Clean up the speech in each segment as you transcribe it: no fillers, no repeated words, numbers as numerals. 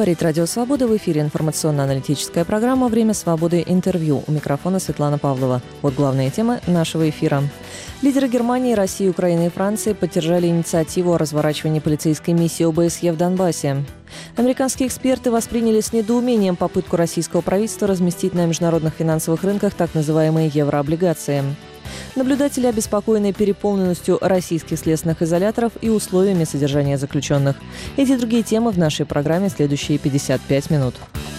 Говорит Радио Свобода. В эфире информационно-аналитическая программа «Время свободы. Интервью». У микрофона Светлана Павлова. Вот главные темы нашего эфира. Лидеры Германии, России, Украины и Франции поддержали инициативу о разворачивании полицейской миссии ОБСЕ в Донбассе. Американские эксперты восприняли с недоумением попытку российского правительства разместить на международных финансовых рынках так называемые еврооблигации. Наблюдатели обеспокоены переполненностью российских следственных изоляторов и условиями содержания заключенных. Эти и другие темы в нашей программе следующие 55 минут.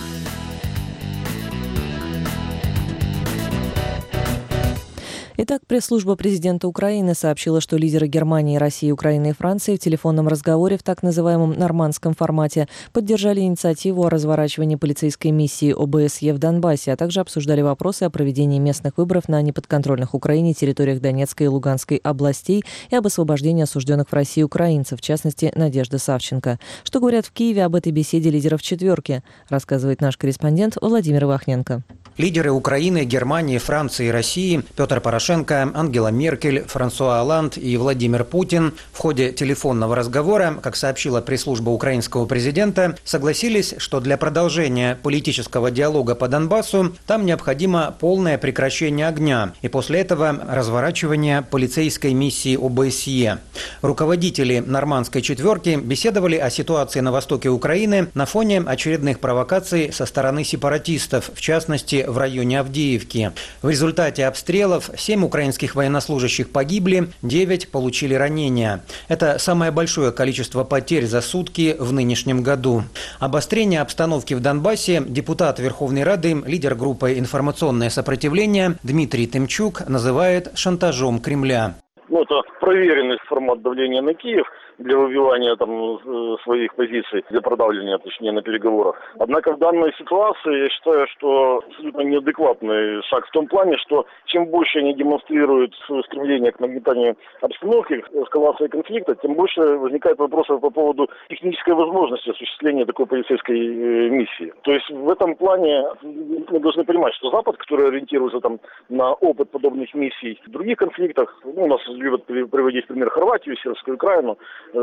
Итак, пресс-служба президента Украины сообщила, что лидеры Германии, России, Украины и Франции в телефонном разговоре в так называемом нормандском формате поддержали инициативу о разворачивании полицейской миссии ОБСЕ в Донбассе, а также обсуждали вопросы о проведении местных выборов на неподконтрольных Украине территориях Донецкой и Луганской областей и об освобождении осужденных в России украинцев, в частности, Надежды Савченко. Что говорят в Киеве об этой беседе лидеров «четверки», рассказывает наш корреспондент Владимир Вахненко. Лидеры Украины, Германии, Франции и России Петр Порошенко, Ангела Меркель, Франсуа Олланд и Владимир Путин в ходе телефонного разговора, как сообщила пресс-служба украинского президента, согласились, что для продолжения политического диалога по Донбассу там необходимо полное прекращение огня и после этого разворачивание полицейской миссии ОБСЕ. Руководители нормандской четверки беседовали о ситуации на востоке Украины на фоне очередных провокаций со стороны сепаратистов, в частности, в районе Авдеевки. В результате обстрелов 7 украинских военнослужащих погибли, 9 получили ранения. Это самое большое количество потерь за сутки в нынешнем году. Обострение обстановки в Донбассе депутат Верховной Рады, лидер группы «Информационное сопротивление» Дмитрий Тымчук называет шантажом Кремля. Это проверенный формат давления на Киев для выбивания своих позиций, для продавливания, точнее, на переговорах. Однако в данной ситуации я считаю, что абсолютно неадекватный шаг в том плане, что чем больше они демонстрируют свое стремление к нагнетанию обстановки, к эскалации конфликта, тем больше возникает вопросов по поводу технической возможности осуществления такой полицейской миссии. То есть в этом плане мы должны понимать, что Запад, который ориентируется на опыт подобных миссий в других конфликтах, у нас любят приводить пример Хорватию, Сербскую Украину,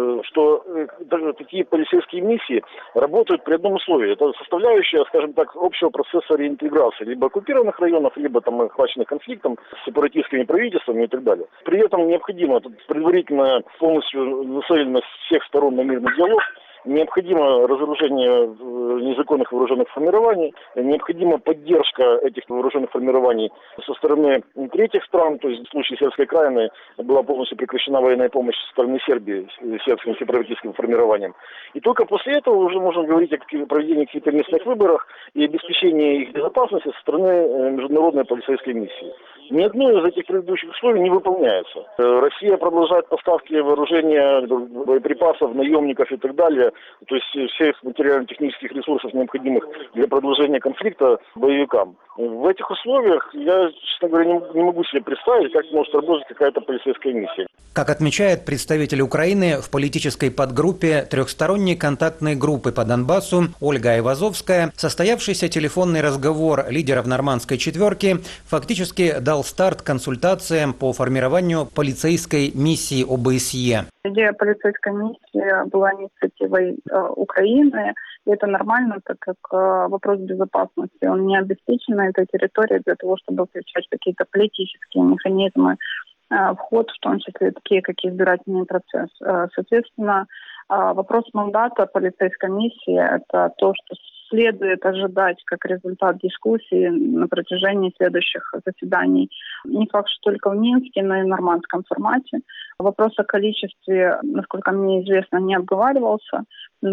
что даже такие полицейские миссии работают при одном условии. Это составляющая, скажем так, общего процесса реинтеграции либо оккупированных районов, либо охваченных конфликтом с сепаратистскими правительствами и так далее. При этом необходимо предварительно полностью нацеленность всех сторон на мирный диалог, необходимо разоружение незаконных вооруженных формирований, необходима поддержка этих вооруженных формирований со стороны третьих стран, то есть в случае Сербской Крайины была полностью прекращена военная помощь со стороны Сербии сербским сепаратистским формированием. И только после этого уже можно говорить о проведении каких-то местных выборов и обеспечении их безопасности со стороны международной полицейской миссии. Ни одно из этих предыдущих условий не выполняется. Россия продолжает поставки вооружения, боеприпасов, наемников и так далее, то есть всех материально-технических ресурсов, необходимых для продолжения конфликта, боевикам. В этих условиях я, честно говоря, не могу себе представить, как может работать какая-то полицейская миссия. Как отмечает представитель Украины в политической подгруппе трехсторонней контактной группы по Донбассу Ольга Айвазовская, состоявшийся телефонный разговор лидеров нормандской четверки фактически дал старт консультациям по формированию полицейской миссии ОБСЕ. Идея полицейской миссии была инициативой Украины, и это нормально, так как вопрос безопасности, он не обеспечен на этой территории для того, чтобы включать какие-то политические механизмы в ход, в том числе такие, как избирательный процесс. Соответственно, вопрос мандата полицейской миссии – это то, что следует ожидать как результат дискуссии на протяжении следующих заседаний. Не факт, что только в Минске, но и в нормандском формате. Вопрос о количестве, насколько мне известно, не обговаривался,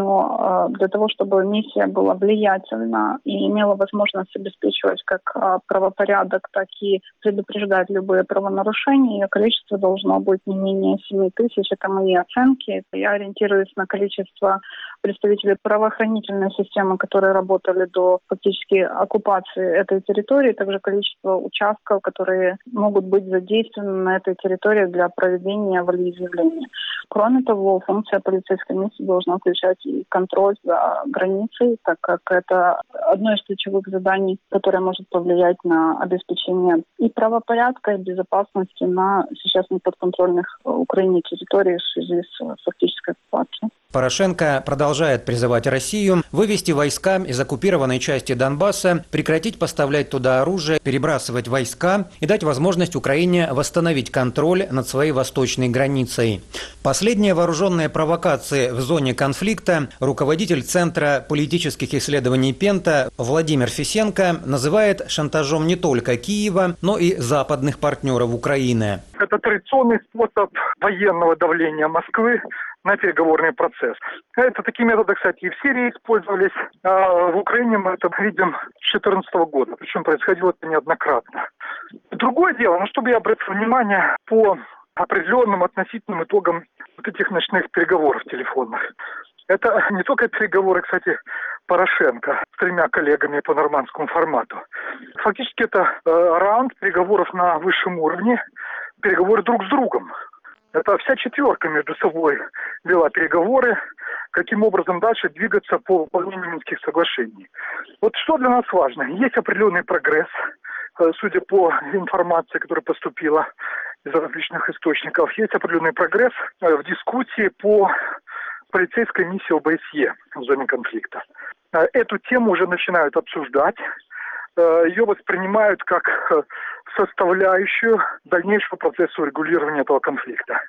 но для того, чтобы миссия была влиятельна и имела возможность обеспечивать как правопорядок, так и предупреждать любые правонарушения, ее количество должно быть не менее 7 тысяч. Это мои оценки. Я ориентируюсь на количество представителей правоохранительной системы, которые работали до фактически оккупации этой территории, также количество участков, которые которые могут быть задействованы на этой территории для проведения волеизъявления. Кроме того, функция полицейской миссии должна включать и контроль за границей, так как это одно из ключевых заданий, которое может повлиять на обеспечение и правопорядка, и безопасности на сейчас неподконтрольных Украине территории в связи с фактической оккупацией. Порошенко продолжает призывать Россию вывести войска из оккупированной части Донбасса, прекратить поставлять туда оружие, перебрасывать войска и дать возможность Украине восстановить контроль над своей восточной границей. Последние вооруженные провокации в зоне конфликта руководитель Центра политических исследований Пента Владимир Фисенко называет шантажом не только Киева, но и западных партнеров Украины. Это традиционный способ военного давления Москвы на переговорный процесс. Это такие методы, кстати, и в Сирии использовались, а в Украине мы это видим с 2014 года, причем происходило это неоднократно. Другое дело, чтобы я обратил внимание по определенным относительным итогам вот этих ночных переговоров телефонных. Это не только переговоры, кстати, Порошенко с 3 коллегами по нормандскому формату. Фактически это раунд переговоров на высшем уровне, переговоры друг с другом. Это вся четверка между собой вела переговоры, каким образом дальше двигаться по выполнению Минских соглашений. Вот что для нас важно? Есть определенный прогресс, судя по информации, которая поступила из различных источников, есть определенный прогресс в дискуссии по полицейской миссии ОБСЕ в зоне конфликта. Эту тему уже начинают обсуждать. Ее воспринимают как составляющую дальнейшего процесса урегулирования этого конфликта.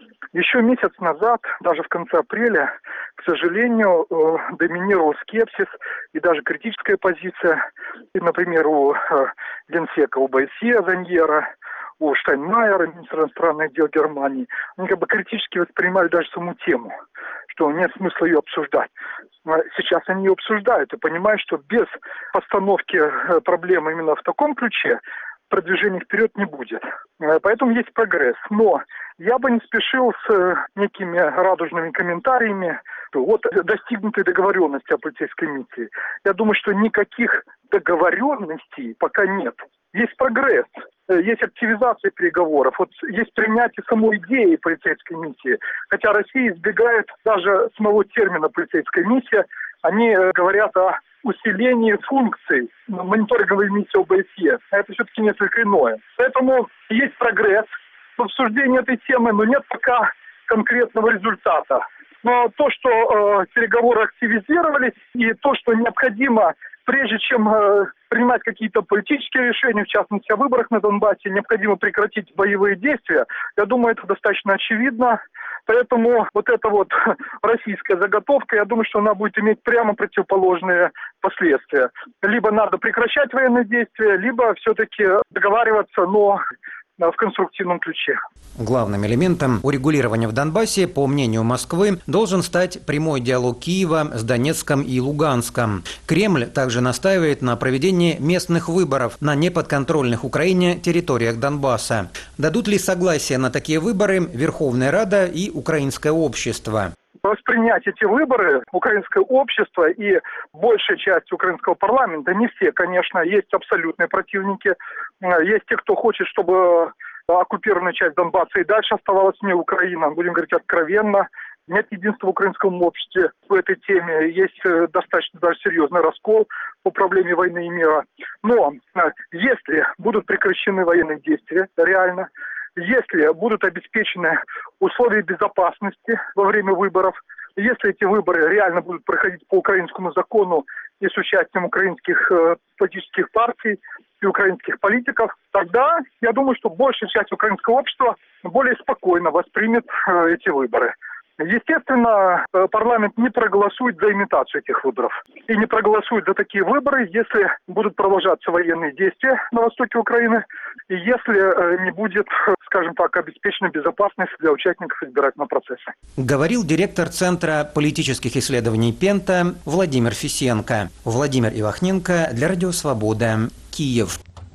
Еще месяц назад, даже в конце апреля, к сожалению, доминировал скепсис и даже критическая позиция, и, например, у генсека ОБСЕ Заньера, у Штайнмайера, министра иностранных дел Германии. Они критически воспринимали даже саму тему, что нет смысла ее обсуждать. Сейчас они ее обсуждают и понимают, что без постановки проблемы именно в таком ключе продвижения вперед не будет. Поэтому есть прогресс. Но я бы не спешил с некими радужными комментариями. Вот достигнутой договоренности о полицейской миссии. Я думаю, что никаких договоренностей пока нет. Есть прогресс, есть активизация переговоров, вот есть принятие самой идеи полицейской миссии. Хотя Россия избегает даже самого термина полицейская миссия. Они говорят о усилении функций мониторинговой миссии ОБСЕ. Это все-таки несколько иное. Поэтому есть прогресс в обсуждении этой темы, но нет пока конкретного результата. Но то, что переговоры активизировались, и то, что необходимо, прежде чем принимать какие-то политические решения, в частности о выборах на Донбассе, необходимо прекратить боевые действия, я думаю, это достаточно очевидно. Поэтому вот эта вот российская заготовка, я думаю, что она будет иметь прямо противоположные последствия. Либо надо прекращать военные действия, либо все-таки договариваться, но в конструктивном ключе. Главным элементом урегулирования в Донбассе, по мнению Москвы, должен стать прямой диалог Киева с Донецком и Луганском. Кремль также настаивает на проведении местных выборов на неподконтрольных Украине территориях Донбасса. Дадут ли согласие на такие выборы Верховная Рада и украинское общество? Воспринять эти выборы украинское общество и большая часть украинского парламента, не все, конечно, есть абсолютные противники, есть те, кто хочет, чтобы оккупированная часть Донбасса и дальше оставалась не Украина, будем говорить откровенно. Нет единства в украинском обществе в этой теме, есть достаточно даже серьезный раскол по проблеме войны и мира. Но если будут прекращены военные действия, реально, если будут обеспечены условия безопасности во время выборов, если эти выборы реально будут проходить по украинскому закону и с участием украинских политических партий и украинских политиков, тогда я думаю, что большая часть украинского общества более спокойно воспримет эти выборы. Естественно, парламент не проголосует за имитацию этих выборов. И не проголосует за такие выборы, если будут продолжаться военные действия на востоке Украины, и если не будет, скажем так, обеспечена безопасность для участников избирательного процесса. Говорил директор Центра политических исследований Пента Владимир Фисенко. Владимир Ивахненко для Радио Свобода, Киев.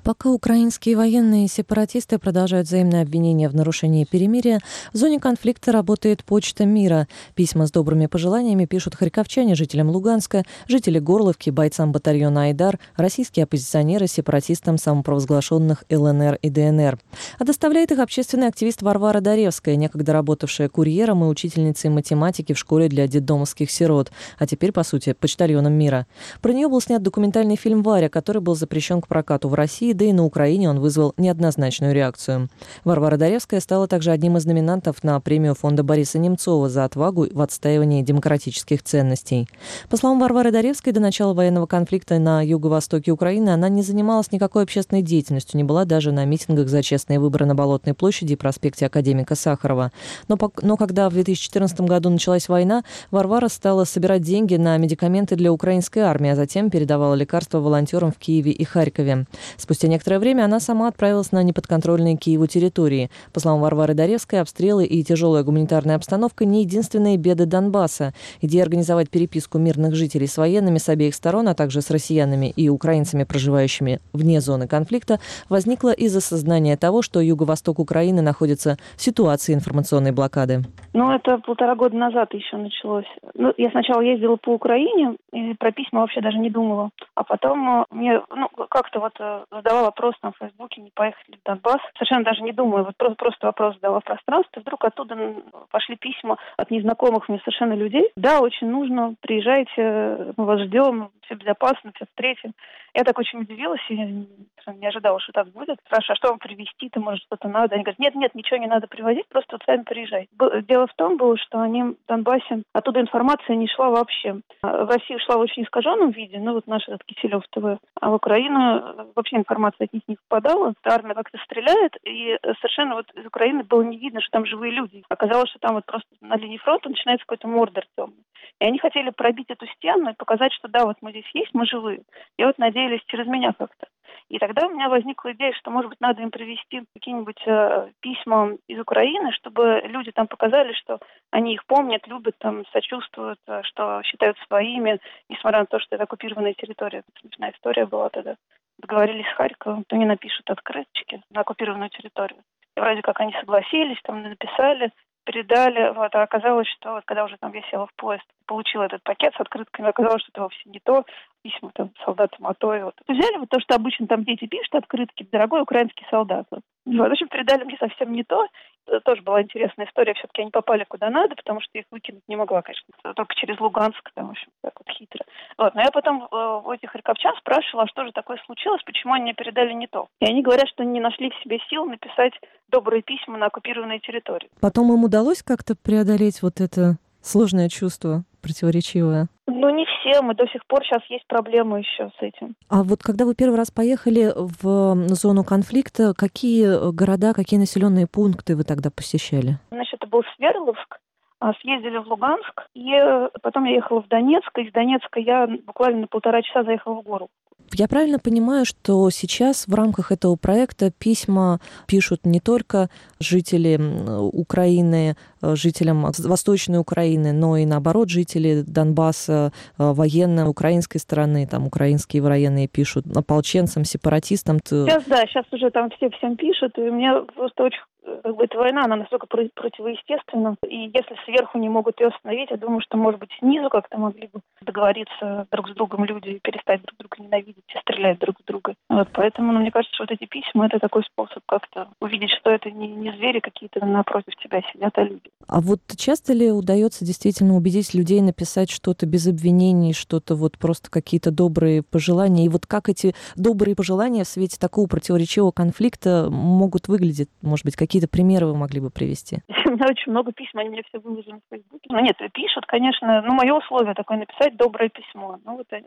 Пока украинские военные и сепаратисты продолжают взаимные обвинения в нарушении перемирия, в зоне конфликта работает Почта мира. Письма с добрыми пожеланиями пишут харьковчане жителям Луганска, жители Горловки, бойцам батальона «Айдар», российские оппозиционеры сепаратистам самопровозглашенных ЛНР и ДНР. А доставляет их общественный активист Варвара Даревская, некогда работавшая курьером и учительницей математики в школе для детдомовских сирот, а теперь, по сути, почтальоном мира. Про нее был снят документальный фильм «Варя», который был запрещен к прокату в России, да и на Украине он вызвал неоднозначную реакцию. Варвара Даревская стала также одним из номинантов на премию фонда Бориса Немцова за отвагу в отстаивании демократических ценностей. По словам Варвары Даревской, до начала военного конфликта на юго-востоке Украины она не занималась никакой общественной деятельностью, не была даже на митингах за честные выборы на Болотной площади и проспекте Академика Сахарова. Но когда в 2014 году началась война, Варвара стала собирать деньги на медикаменты для украинской армии, а затем передавала лекарства волонтерам в Киеве и Харькове. Спустя некоторое время она сама отправилась на неподконтрольные Киеву территории. По словам Варвары Даревской, обстрелы и тяжелая гуманитарная обстановка не единственные беды Донбасса. Идея организовать переписку мирных жителей с военными с обеих сторон, а также с россиянами и украинцами, проживающими вне зоны конфликта, возникла из осознания того, что юго-восток Украины находится в ситуации информационной блокады. Это 1,5 года назад еще началось. Я сначала ездила по Украине и про письма вообще даже не думала. А потом мне как-то задала вопрос на Фейсбуке, не поехать ли в Донбасс. Совершенно даже не думаю, просто вопрос задала в пространстве. Вдруг оттуда пошли письма от незнакомых мне совершенно людей. Да, очень нужно, приезжайте, мы вас ждем, все безопасно, все встретим. Я так очень удивилась и не ожидала, что так будет. Спрашиваю, а что вам привезти-то, может, что-то надо? Они говорят, нет, ничего не надо привозить, просто сами приезжайте. Дело в том было, что они в Донбассе, оттуда информация не шла вообще. В Россию шла в очень искаженном виде, наш этот Киселев ТВ, а в Украину вообще информация от них не попадала. Армия как-то стреляет, и совершенно из Украины было не видно, что там живые люди. Оказалось, что там просто на линии фронта начинается какой-то мордор темный. И они хотели пробить эту стену и показать, что да, мы здесь есть, мы живые. И надеялись через меня как-то. И тогда у меня возникла идея, что, может быть, надо им привезти какие-нибудь письма из Украины, чтобы люди там показали, что они их помнят, любят, сочувствуют, что считают своими, несмотря на то, что это оккупированная территория. Смешная история была тогда. Договорились с Харьковом, то они напишут открыточки на оккупированную территорию. И вроде как они согласились, написали, передали, а оказалось, что когда уже я села в поезд, получила этот пакет с открытками, оказалось, что это вовсе не то, письма солдатам АТО. Взяли то, что обычно дети пишут, открытки, дорогой украинский солдат. В общем, передали мне совсем не то. Это тоже была интересная история. Все-таки они попали куда надо, потому что их выкинуть не могла, конечно. Только через Луганск, в общем, так хитро. Но я потом у этих харьковчан спрашивала, а что же такое случилось, почему они мне передали не то. И они говорят, что не нашли в себе сил написать добрые письма на оккупированной территории. Потом им удалось как-то преодолеть это сложное чувство противоречивое? Не всем, и до сих пор сейчас есть проблемы еще с этим. А когда вы первый раз поехали в зону конфликта, какие города, какие населенные пункты вы тогда посещали? Это был Свердловск, съездили в Луганск, и потом я ехала в Донецк, и из Донецка я буквально на 1,5 часа заехала в гору. Я правильно понимаю, что сейчас в рамках этого проекта письма пишут не только жители Украины, жителям Восточной Украины, но и наоборот жители Донбасса, военные украинской стороны, украинские военные пишут ополченцам, сепаратистам. Сейчас уже все всем пишут, и мне просто очень эта война, она настолько противоестественна, и если сверху не могут ее остановить, я думаю, что, может быть, снизу как-то могли бы договориться друг с другом люди и перестать друг друга ненавидеть и стрелять друг в друга. Поэтому, мне кажется, что эти письма — это такой способ как-то увидеть, что это не звери какие-то напротив тебя сидят, а люди. А часто ли удается действительно убедить людей написать что-то без обвинений, что-то просто какие-то добрые пожелания? И как эти добрые пожелания в свете такого противоречивого конфликта могут выглядеть? Может быть, какие-то примеры вы могли бы привести? У меня очень много писем, они мне все выложены в Фейсбуке. Нет, пишут, конечно. Мое условие такое — написать доброе письмо.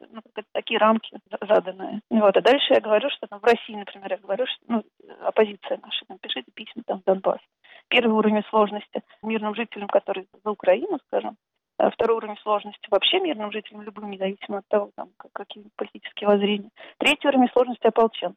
Такие рамки заданные. А дальше я говорю, что в России, например, я говорю, что оппозиция наша, напишите письма в Донбасс. Первый уровень сложности мирным жителям, которые за Украину, скажем. Второй уровень сложности вообще мирным жителям, любым, независимо от того, какие политические воззрения. Третий уровень сложности — ополченцам.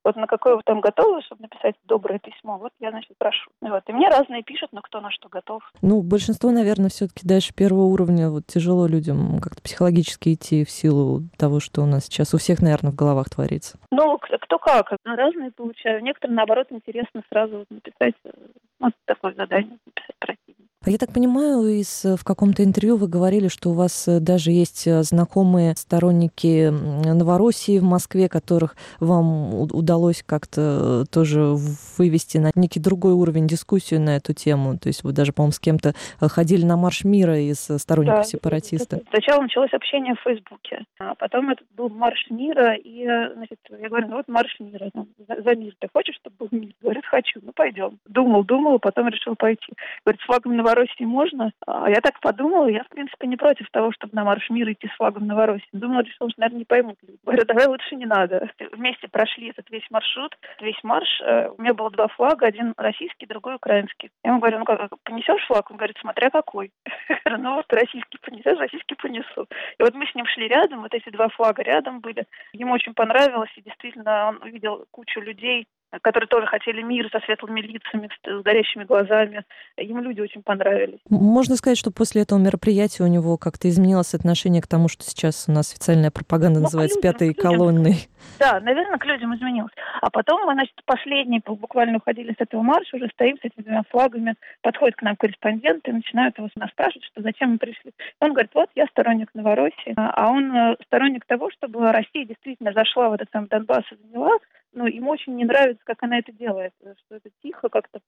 Вот на какое вы там готовы, чтобы написать доброе письмо, вот я, значит, прошу. Вот. И мне разные пишут, но кто на что готов. Ну, большинство, наверное, все-таки дальше первого уровня вот тяжело людям как-то психологически идти в силу того, что у нас сейчас у всех, наверное, в головах творится. Ну, кто как. Разные получаю. Некоторым, наоборот, интересно сразу вот написать вот такое задание, написать противник. Я так понимаю, в каком-то интервью вы говорили, что у вас даже есть знакомые сторонники Новороссии в Москве, которых вам удалось как-то тоже вывести на некий другой уровень дискуссию на эту тему. То есть вы даже, по-моему, с кем-то ходили на марш мира из сторонников сепаратистов. Сначала началось общение в Фейсбуке, а потом это был марш мира, и, значит, я говорю, ну вот марш мира, за мир. Ты хочешь, чтобы был мир? Говорит, хочу, ну пойдем. Думал, потом решил пойти. Говорит, с флагом Новороссии можно? А я так подумала, я, в принципе, не против того, чтобы на марш мира идти с флагом Новороссии. Думала, решила, что, наверное, не поймут. Говорю, давай лучше не надо. Вместе прошли этот весь маршрут, весь марш. У меня было 2 флага, один российский, другой украинский. Я ему говорю, ну как, понесешь флаг? Он говорит, смотря какой. Я говорю, ну вот российский понесешь, российский понесу. И вот мы с ним шли рядом, вот эти 2 флага рядом были. Ему очень понравилось, и действительно он увидел кучу людей, которые тоже хотели мира, со светлыми лицами, с горящими глазами. Ему люди очень понравились. Можно сказать, что после этого мероприятия у него как-то изменилось отношение к тому, что сейчас у нас официальная пропаганда называется «пятой колонной». Да, наверное, к людям изменилось. А потом мы, значит, последние буквально уходили с этого марша, уже стоим с этими 2 флагами, подходят к нам корреспонденты и начинают его нас спрашивать, что зачем мы пришли. Он говорит, вот я сторонник Новороссии, а он сторонник того, чтобы Россия действительно зашла в этот самый Донбасс и заняла. Ну, ему очень не нравится, как она это делает, что это тихо, как-то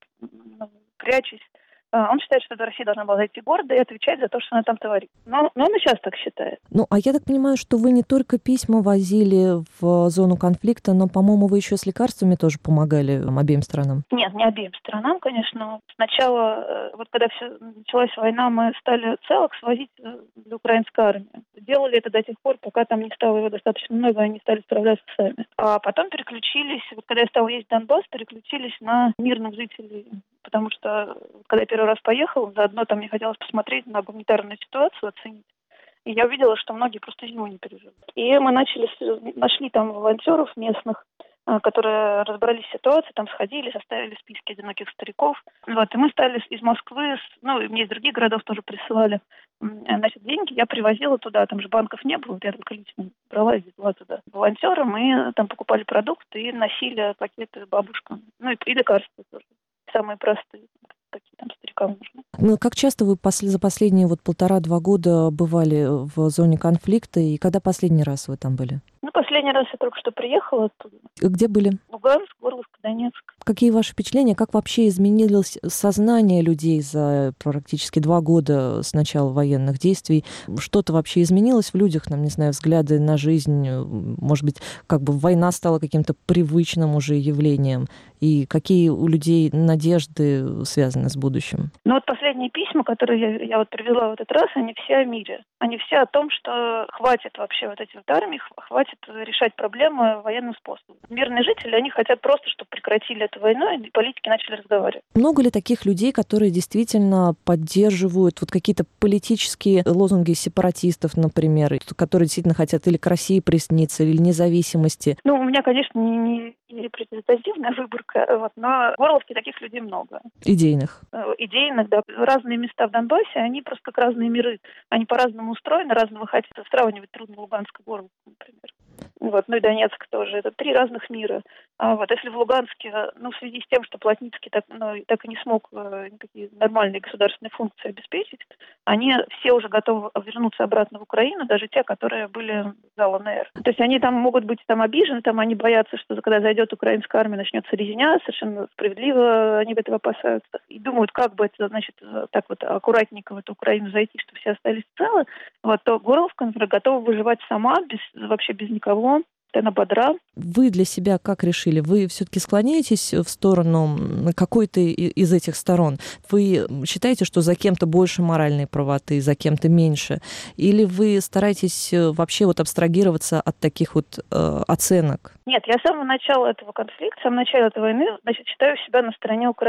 прячась. Он считает, что Россия должна была зайти гордо и отвечать за то, что она там творит. Но он и сейчас так считает. Ну, а я так понимаю, что вы не только письма возили в зону конфликта, но, по-моему, вы еще с лекарствами тоже помогали обеим сторонам. Нет, не обеим сторонам, конечно. Сначала, вот когда началась война, мы стали целокс возить для украинской армии. Делали это до тех пор, пока там не стало его достаточно много, они стали справляться сами. А потом переключились, вот когда я стала ездить в Донбасс, переключились на мирных жителей. Потому что, когда я первый раз поехала, заодно там мне хотелось посмотреть на гуманитарную ситуацию, оценить. И я увидела, что многие просто зиму не переживут. И мы нашли там волонтеров местных, которые разобрались в ситуации, там сходили, составили списки одиноких стариков. Вот, и мы стали из Москвы, ну, и мне из других городов тоже присылали, значит, деньги. Я привозила туда, там же банков не было, я только лично брала и везла туда волонтерам, и там покупали продукты и носили пакеты бабушкам. Ну, и лекарства тоже. Самые простые, какие там старикам нужны. Ну, как часто вы за последние 1,5-2 года бывали в зоне конфликта, и когда последний раз вы там были? Ну, последний раз я только что приехала оттуда. Где были? Луганск, Горловка, Донецк. Какие ваши впечатления? Как вообще изменилось сознание людей за практически 2 года с начала военных действий? Что-то вообще изменилось в людях, нам, не знаю, взгляды на жизнь? Может быть, как бы война стала каким-то привычным уже явлением? И какие у людей надежды связаны с будущим? Ну вот последние письма, которые я вот привела в этот раз, они все о мире. Они все о том, что хватит вообще вот этих вот армий, хватит решать проблемы военным способом. Мирные жители, они хотят просто, чтобы прекратили эту войну, и политики начали разговаривать. Много ли таких людей, которые действительно поддерживают вот какие-то политические лозунги сепаратистов, например, которые действительно хотят или к России присниться, или независимости? Ну, у меня, конечно, не репрезентативная выборка, вот, но в Горловке таких людей много. Идейных? Идейных, да. Разные места в Донбассе, они просто как разные миры. Они по-разному устроены, разного хотят. Сравнивать трудно Луганск и Горловку, например. Вот, ну и Донецк тоже. Это 3 разных мира. А вот если в Луганске, ну, в связи с тем, что Плотницкий так и не смог никакие нормальные государственные функции обеспечить, они все уже готовы вернуться обратно в Украину, даже те, которые были за ЛНР. То есть они там могут быть там обижены, там они боятся, что когда зайдет украинская армия, начнется резня, совершенно справедливо они этого опасаются. И думают, как бы это, значит, так вот аккуратненько в эту Украину зайти, чтобы все остались целы. Вот, то Горловка, например, готова выживать сама, вообще без никого. Она бодра. Вы для себя как решили? Вы все-таки склоняетесь в сторону какой-то из этих сторон? Вы считаете, что за кем-то больше моральной правоты, за кем-то меньше? Или вы стараетесь вообще вот абстрагироваться от таких вот оценок? Нет, я с самого начала этого конфликта, с самого начала этой войны, значит, считаю себя на стороне Украины.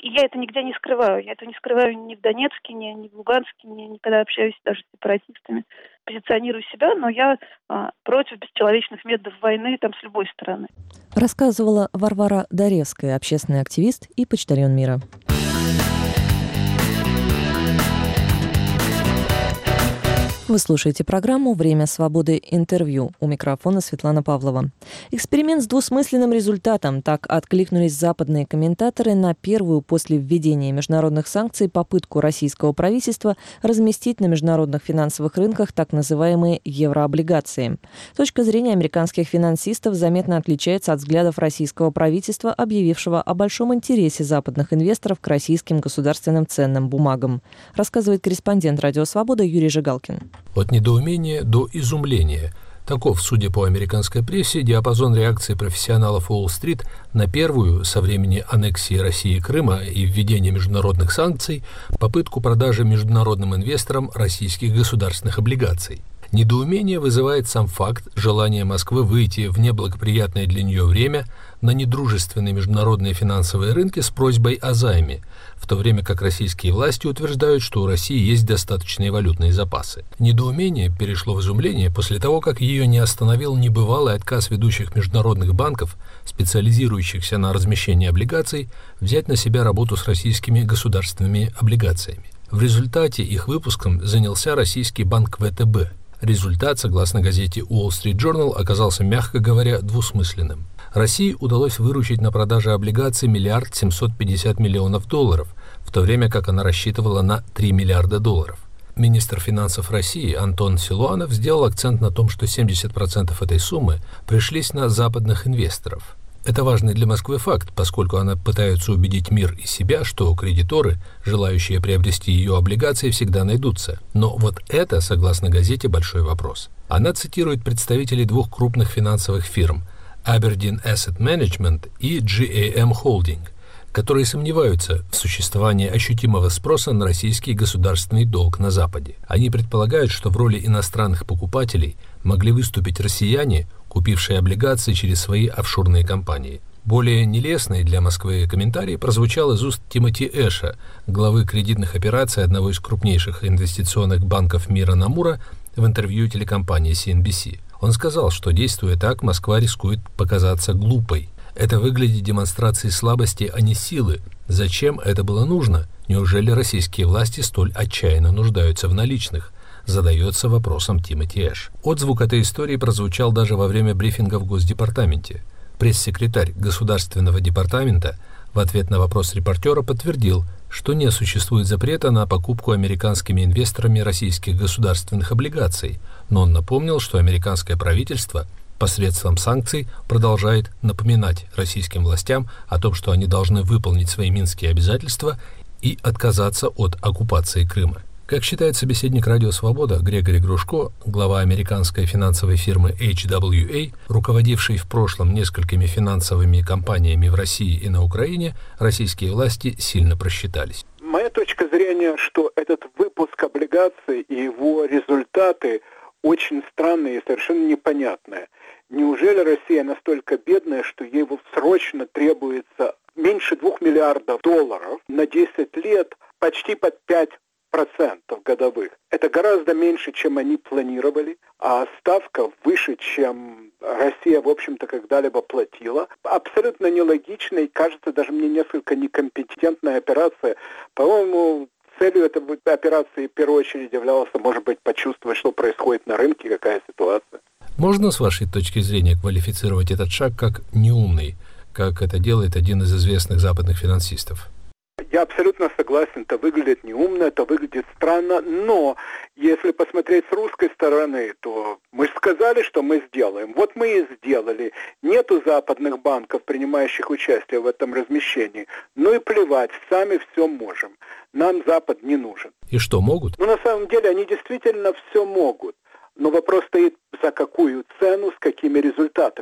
И я это нигде не скрываю. Я это не скрываю ни в Донецке, ни в Луганске, ни когда общаюсь даже с сепаратистами. Позиционирую себя, но я против бесчеловечных методов войны там с любой стороны. Рассказывала Варвара Даревская, общественный активист и почтальон мира. Вы слушаете программу «Время свободы. Интервью». У микрофона Светлана Павлова. Эксперимент с двусмысленным результатом. Так откликнулись западные комментаторы на первую после введения международных санкций попытку российского правительства разместить на международных финансовых рынках так называемые еврооблигации. Точка зрения американских финансистов заметно отличается от взглядов российского правительства, объявившего о большом интересе западных инвесторов к российским государственным ценным бумагам. Рассказывает корреспондент «Радио Свобода» Юрий Жигалкин. От недоумения до изумления. Таков, судя по американской прессе, диапазон реакции профессионалов Уолл-стрит на первую, со времени аннексии России Крыма и введения международных санкций, попытку продажи международным инвесторам российских государственных облигаций. Недоумение вызывает сам факт желания Москвы выйти в неблагоприятное для нее время на недружественные международные финансовые рынки с просьбой о займе, в то время как российские власти утверждают, что у России есть достаточные валютные запасы. Недоумение перешло в изумление после того, как ее не остановил небывалый отказ ведущих международных банков, специализирующихся на размещении облигаций, взять на себя работу с российскими государственными облигациями. В результате их выпуском занялся российский банк ВТБ. Результат, согласно газете Wall Street Journal, оказался, мягко говоря, двусмысленным. России удалось выручить на продаже облигаций $1 750 миллионов, в то время как она рассчитывала на $3 миллиарда. Министр финансов России Антон Силуанов сделал акцент на том, что 70% этой суммы пришлись на западных инвесторов. Это важный для Москвы факт, поскольку она пытается убедить мир и себя, что кредиторы, желающие приобрести ее облигации, всегда найдутся. Но вот это, согласно газете, большой вопрос. Она цитирует представителей двух крупных финансовых фирм – Aberdeen Asset Management и GAM Holding, которые сомневаются в существовании ощутимого спроса на российский государственный долг на Западе. Они предполагают, что в роли иностранных покупателей могли выступить россияне, купившие облигации через свои офшорные компании. Более нелестный для Москвы комментарий прозвучал из уст Тимоти Эша, главы кредитных операций одного из крупнейших инвестиционных банков мира Намура, в интервью телекомпании CNBC. Он сказал, что, действуя так, Москва рискует показаться глупой. Это выглядит демонстрацией слабости, а не силы. Зачем это было нужно? Неужели российские власти столь отчаянно нуждаются в наличных? Задается вопросом Тимоти Эш. Отзвук этой истории прозвучал даже во время брифинга в Госдепартаменте. Пресс-секретарь Государственного департамента в ответ на вопрос репортера подтвердил, что не существует запрета на покупку американскими инвесторами российских государственных облигаций, но он напомнил, что американское правительство посредством санкций продолжает напоминать российским властям о том, что они должны выполнить свои минские обязательства и отказаться от оккупации Крыма. Как считает собеседник «Радио Свобода» Грегори Грушко, глава американской финансовой фирмы HWA, руководивший в прошлом несколькими финансовыми компаниями в России и на Украине, российские власти сильно просчитались. Моя точка зрения, что этот выпуск облигаций и его результаты очень странные и совершенно непонятные. Неужели Россия настолько бедная, что ей срочно требуется меньше $2 миллиардов на 10 лет, почти под 5% годовых? Это гораздо меньше, чем они планировали, а ставка выше, чем Россия, в общем-то, когда-либо платила. Абсолютно нелогичная и, кажется, даже мне несколько некомпетентная операция. По-моему, целью этой операции в первую очередь являлось, может быть, почувствовать, что происходит на рынке, какая ситуация. Можно, с вашей точки зрения, квалифицировать этот шаг как неумный, как это делает один из известных западных финансистов? Я абсолютно согласен, это выглядит неумно, это выглядит странно, но если посмотреть с русской стороны, то мы сказали, что мы сделаем. Вот мы и сделали. Нету западных банков, принимающих участие в этом размещении. Ну и плевать, сами все можем. Нам Запад не нужен. И что, могут? Ну, на самом деле, они действительно все могут. Но вопрос стоит, за какую цену, с какими результатами.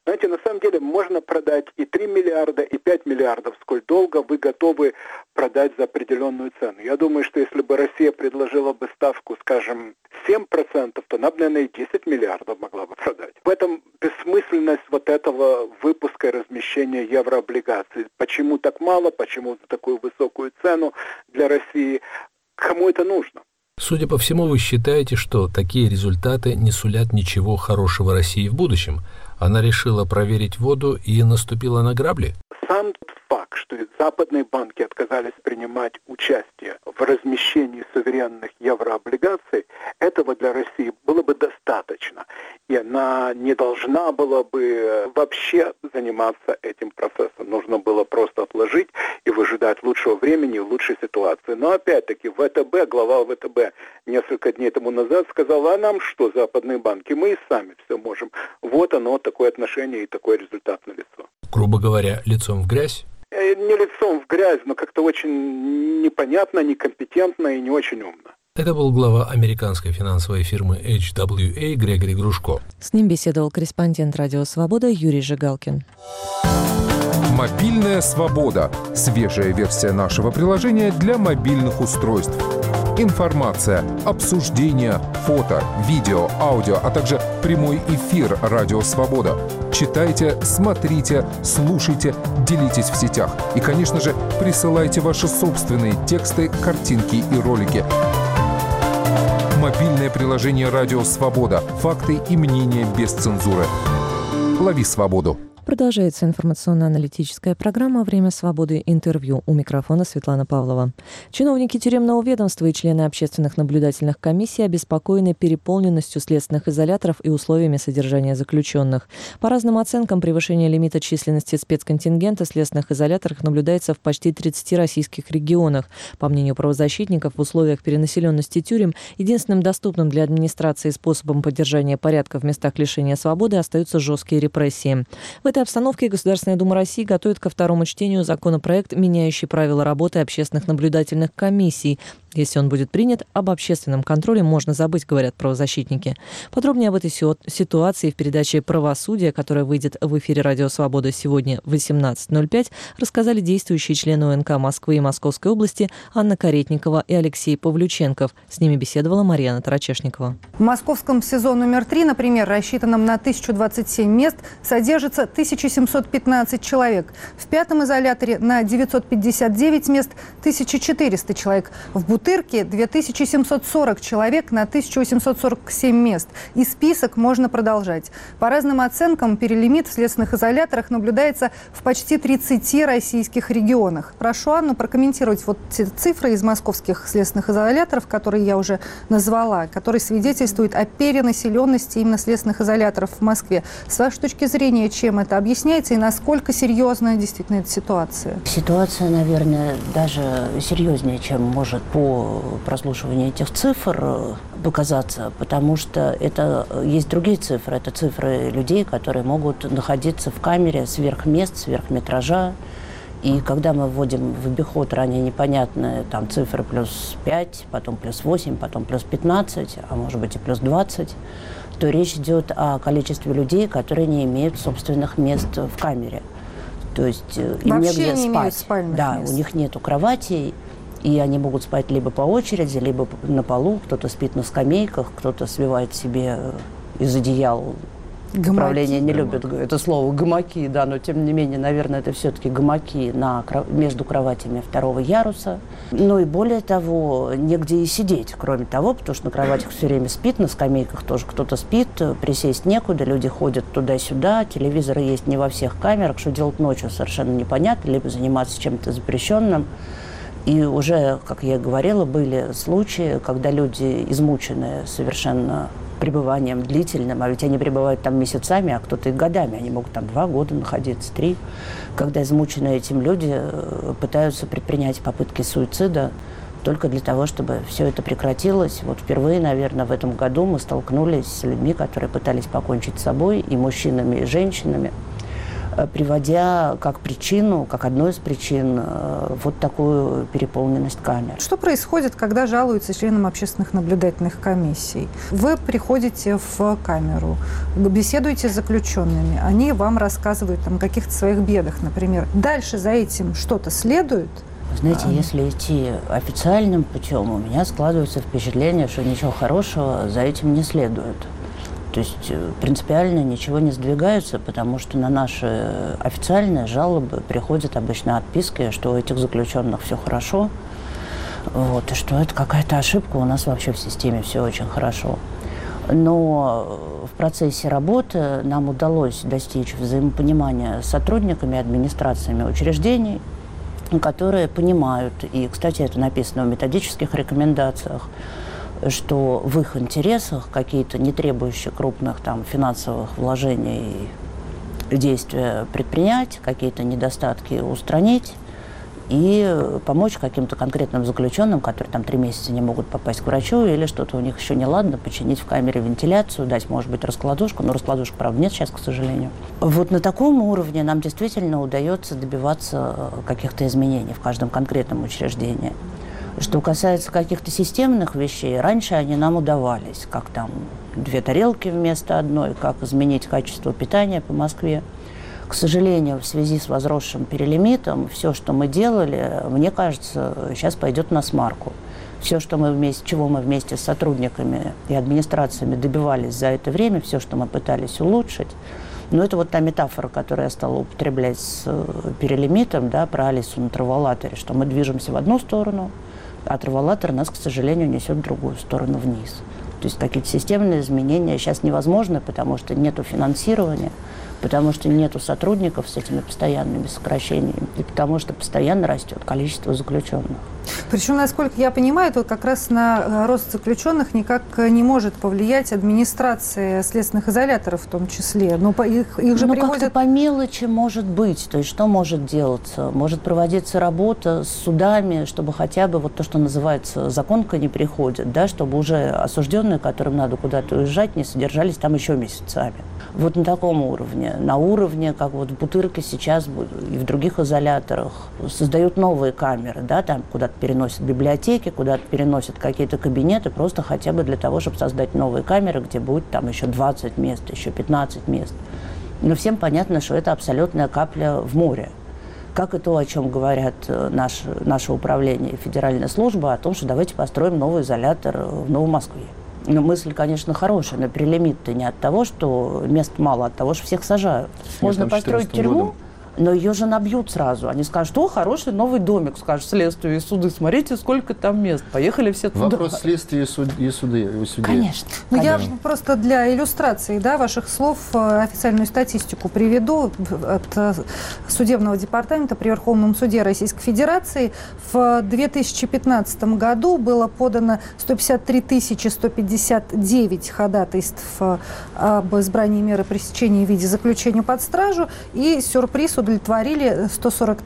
Знаете, на самом деле можно продать и 3 миллиарда, и 5 миллиардов, сколь долго вы готовы продать за определенную цену. Я думаю, что если бы Россия предложила бы ставку, скажем, 7%, то она бы, наверное, и 10 миллиардов могла бы продать. В этом бессмысленность вот этого выпуска и размещения еврооблигаций. Почему так мало, почему за такую высокую цену для России? Кому это нужно? Судя по всему, вы считаете, что такие результаты не сулят ничего хорошего России в будущем. Она решила проверить воду и наступила на грабли? Сам факт, что западные банки отказались принимать участие в размещении суверенных еврооблигаций, этого для России было бы достаточно. И она не должна была бы вообще заниматься этим процессом. Нужно было просто отложить и выжидать лучшего времени и лучшей ситуации. Но опять-таки глава ВТБ несколько дней тому назад сказала: а нам что, западные банки, мы и сами все можем. Вот оно, такое отношение и такой результат налицо. Грубо говоря, лицом в грязь? Не лицом в грязь, но как-то очень непонятно, некомпетентно и не очень умно. Это был глава американской финансовой фирмы HWA Грегори Грушко. С ним беседовал корреспондент «Радио Свобода» Юрий Жигалкин. Мобильная свобода. Свежая версия нашего приложения для мобильных устройств. Информация, обсуждения, фото, видео, аудио, а также прямой эфир «Радио Свобода». Читайте, смотрите, слушайте, делитесь в сетях. И, конечно же, присылайте ваши собственные тексты, картинки и ролики. Мобильное приложение «Радио Свобода». Факты и мнения без цензуры. Лови свободу. Продолжается информационно-аналитическая программа «Время свободы. Интервью». У микрофона Светлана Павлова. Чиновники тюремного ведомства и члены общественных наблюдательных комиссий обеспокоены переполненностью следственных изоляторов и условиями содержания заключенных. По разным оценкам, превышение лимита численности спецконтингента в следственных изоляторах наблюдается в почти 30 российских регионах. По мнению правозащитников, в условиях перенаселенности тюрем единственным доступным для администрации способом поддержания порядка в местах лишения свободы остаются жесткие репрессии. В этой обстановке Государственная Дума России готовит ко второму чтению законопроект, меняющий правила работы общественных наблюдательных комиссий. Если он будет принят, об общественном контроле можно забыть, говорят правозащитники. Подробнее об этой ситуации в передаче «Правосудие», которая выйдет в эфире «Радио Свобода» сегодня в 18:05, рассказали действующие члены УНК Москвы и Московской области Анна Каретникова и Алексей Павлюченков. С ними беседовала Марьяна Тарачешникова. В московском СИЗО номер 3, например, рассчитанном на 1027 мест, содержится 1715 человек. В пятом изоляторе на 959 мест 1400 человек. В Бутырке 2740 человек на 1847 мест. И список можно продолжать. По разным оценкам, перелимит в следственных изоляторах наблюдается в почти 30 российских регионах. Прошу Анну прокомментировать вот те цифры из московских следственных изоляторов, которые я уже назвала, которые свидетельствуют о перенаселенности именно следственных изоляторов в Москве. С вашей точки зрения, чем это объясняется и насколько серьезная действительно эта ситуация? Ситуация, наверное, даже серьезнее, чем может по прослушиванию этих цифр показаться, потому что это есть другие цифры. Это цифры людей, которые могут находиться в камере сверх мест, сверх метража. И когда мы вводим в обиход ранее непонятные там цифры плюс 5, потом плюс 8, потом плюс 15, а может быть и плюс 20, то речь идет о количестве людей, которые не имеют собственных мест в камере. То есть им негде спать. Да, мест. У них нету кроватей, и они могут спать либо по очереди, либо на полу. Кто-то спит на скамейках, кто-то свивает себе из одеял. Управление не любит это слово гамаки, да, но тем не менее, наверное, это все-таки гамаки между кроватями второго яруса. Ну и более того, негде и сидеть, кроме того, потому что на кроватях все время спит, на скамейках тоже кто-то спит, присесть некуда, люди ходят туда-сюда, телевизоры есть не во всех камерах, что делать ночью совершенно непонятно, либо заниматься чем-то запрещенным. И уже, как я и говорила, были случаи, когда люди, измученные совершенно пребыванием длительным, а ведь они пребывают там месяцами, а кто-то и годами, они могут там 2 года находиться, 3, когда измученные этим люди пытаются предпринять попытки суицида только для того, чтобы все это прекратилось. Вот впервые, наверное, в этом году мы столкнулись с людьми, которые пытались покончить с собой, и мужчинами, и женщинами. приводя как причину, как одну из причин вот такую переполненность камер. Что происходит, когда жалуются членам общественных наблюдательных комиссий? Вы приходите в камеру, беседуете с заключенными, они вам рассказывают о каких-то своих бедах, например. Дальше за этим что-то следует? Знаете, если идти официальным путем, у меня складывается впечатление, что ничего хорошего за этим не следует. То есть принципиально ничего не сдвигается, потому что на наши официальные жалобы приходят обычно отписки, что у этих заключенных все хорошо, и что это какая-то ошибка, у нас вообще в системе все очень хорошо. Но в процессе работы нам удалось достичь взаимопонимания с сотрудниками, администрациями учреждений, которые понимают, и, кстати, это написано в методических рекомендациях, что в их интересах какие-то не требующие крупных финансовых вложений действия предпринять, какие-то недостатки устранить и помочь каким-то конкретным заключенным, которые 3 месяца не могут попасть к врачу или что-то у них еще не ладно, починить в камере вентиляцию, дать, может быть, раскладушку, но раскладушек, правда, нет сейчас, к сожалению. На таком уровне нам действительно удается добиваться каких-то изменений в каждом конкретном учреждении. Что касается каких-то системных вещей, раньше они нам удавались, как 2 тарелки вместо одной, как изменить качество питания по Москве. К сожалению, в связи с возросшим перелимитом, все, что мы делали, мне кажется, сейчас пойдет на смарку. Все, чего мы вместе с сотрудниками и администрациями добивались за это время, все, что мы пытались улучшить, но это та метафора, которую я стала употреблять с перелимитом, про Алису на траволаторе, что мы движемся в одну сторону, а траволатор нас, к сожалению, несет в другую сторону, вниз. То есть какие-то системные изменения сейчас невозможны, потому что нету финансирования, потому что нету сотрудников с этими постоянными сокращениями, и потому что постоянно растет количество заключенных. Причем, насколько я понимаю, как раз на рост заключенных никак не может повлиять администрация следственных изоляторов в том числе. Но их же приводят... как-то по мелочи может быть. То есть что может делаться? Может проводиться работа с судами, чтобы хотя бы то, что называется, законка не приходит, чтобы уже осужденные, которым надо куда-то уезжать, не содержались там еще месяцами. На таком уровне. На уровне, как в Бутырке сейчас и в других изоляторах создают новые камеры, куда-то переносят библиотеки, куда-то переносят какие-то кабинеты, просто хотя бы для того, чтобы создать новые камеры, где будет еще 20 мест, еще 15 мест. Но всем понятно, что это абсолютная капля в море. Как и то, о чем говорят наше управление и федеральная служба, о том, что давайте построим новый изолятор в Новомоскве. Но мысль, конечно, хорошая, но перелимит-то не от того, что мест мало, а от того, что всех сажают. Можно построить тюрьму, но ее же набьют сразу. Они скажут, что хороший новый домик, скажут следствие и суды. Смотрите, сколько там мест. Поехали все туда. Вопрос следствия и суды. Конечно. Я просто для иллюстрации ваших слов официальную статистику приведу от Судебного департамента при Верховном суде Российской Федерации. В 2015 году было подано 153 159 ходатайств об избрании меры пресечения в виде заключения под стражу, и сюрприз удовлетворили 140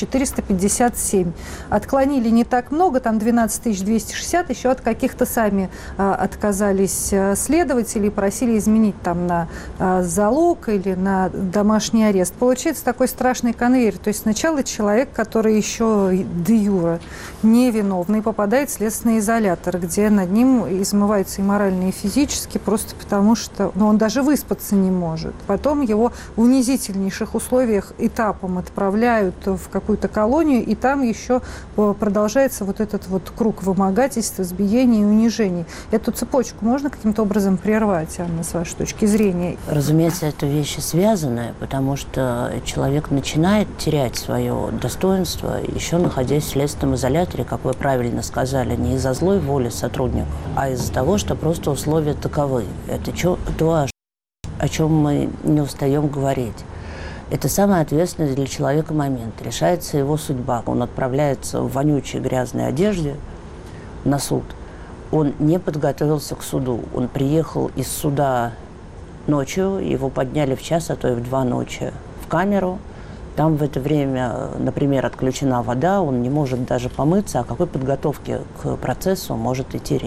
457. Отклонили не так много, 12 260, еще от каких-то сами отказались следователи, просили изменить на залог или на домашний арест. Получается такой страшный конвейер. То есть сначала человек, который еще де юре невиновный, попадает в следственный изолятор, где над ним измываются и морально, и физически, просто потому что он даже выспаться не может. Потом его в унизительнейших условиях этапом отправляют в какую-то колонию, и там еще продолжается этот круг вымогательств, избиений и унижений. Эту цепочку можно каким-то образом прервать, Анна, с вашей точки зрения? Разумеется, это вещи связанные, потому что человек начинает терять свое достоинство, еще находясь в следственном изоляторе, как вы правильно сказали, не из-за злой воли сотрудников, а из-за того, что просто условия таковы. Это то, о чем мы не устаем говорить. Это самый ответственный для человека момент. Решается его судьба. Он отправляется в вонючей грязной одежде на суд. Он не подготовился к суду. Он приехал из суда ночью, его подняли в 1, а то и в 2 ночи в камеру. Там в это время, например, отключена вода, он не может даже помыться. О какой подготовке к процессу может идти речь?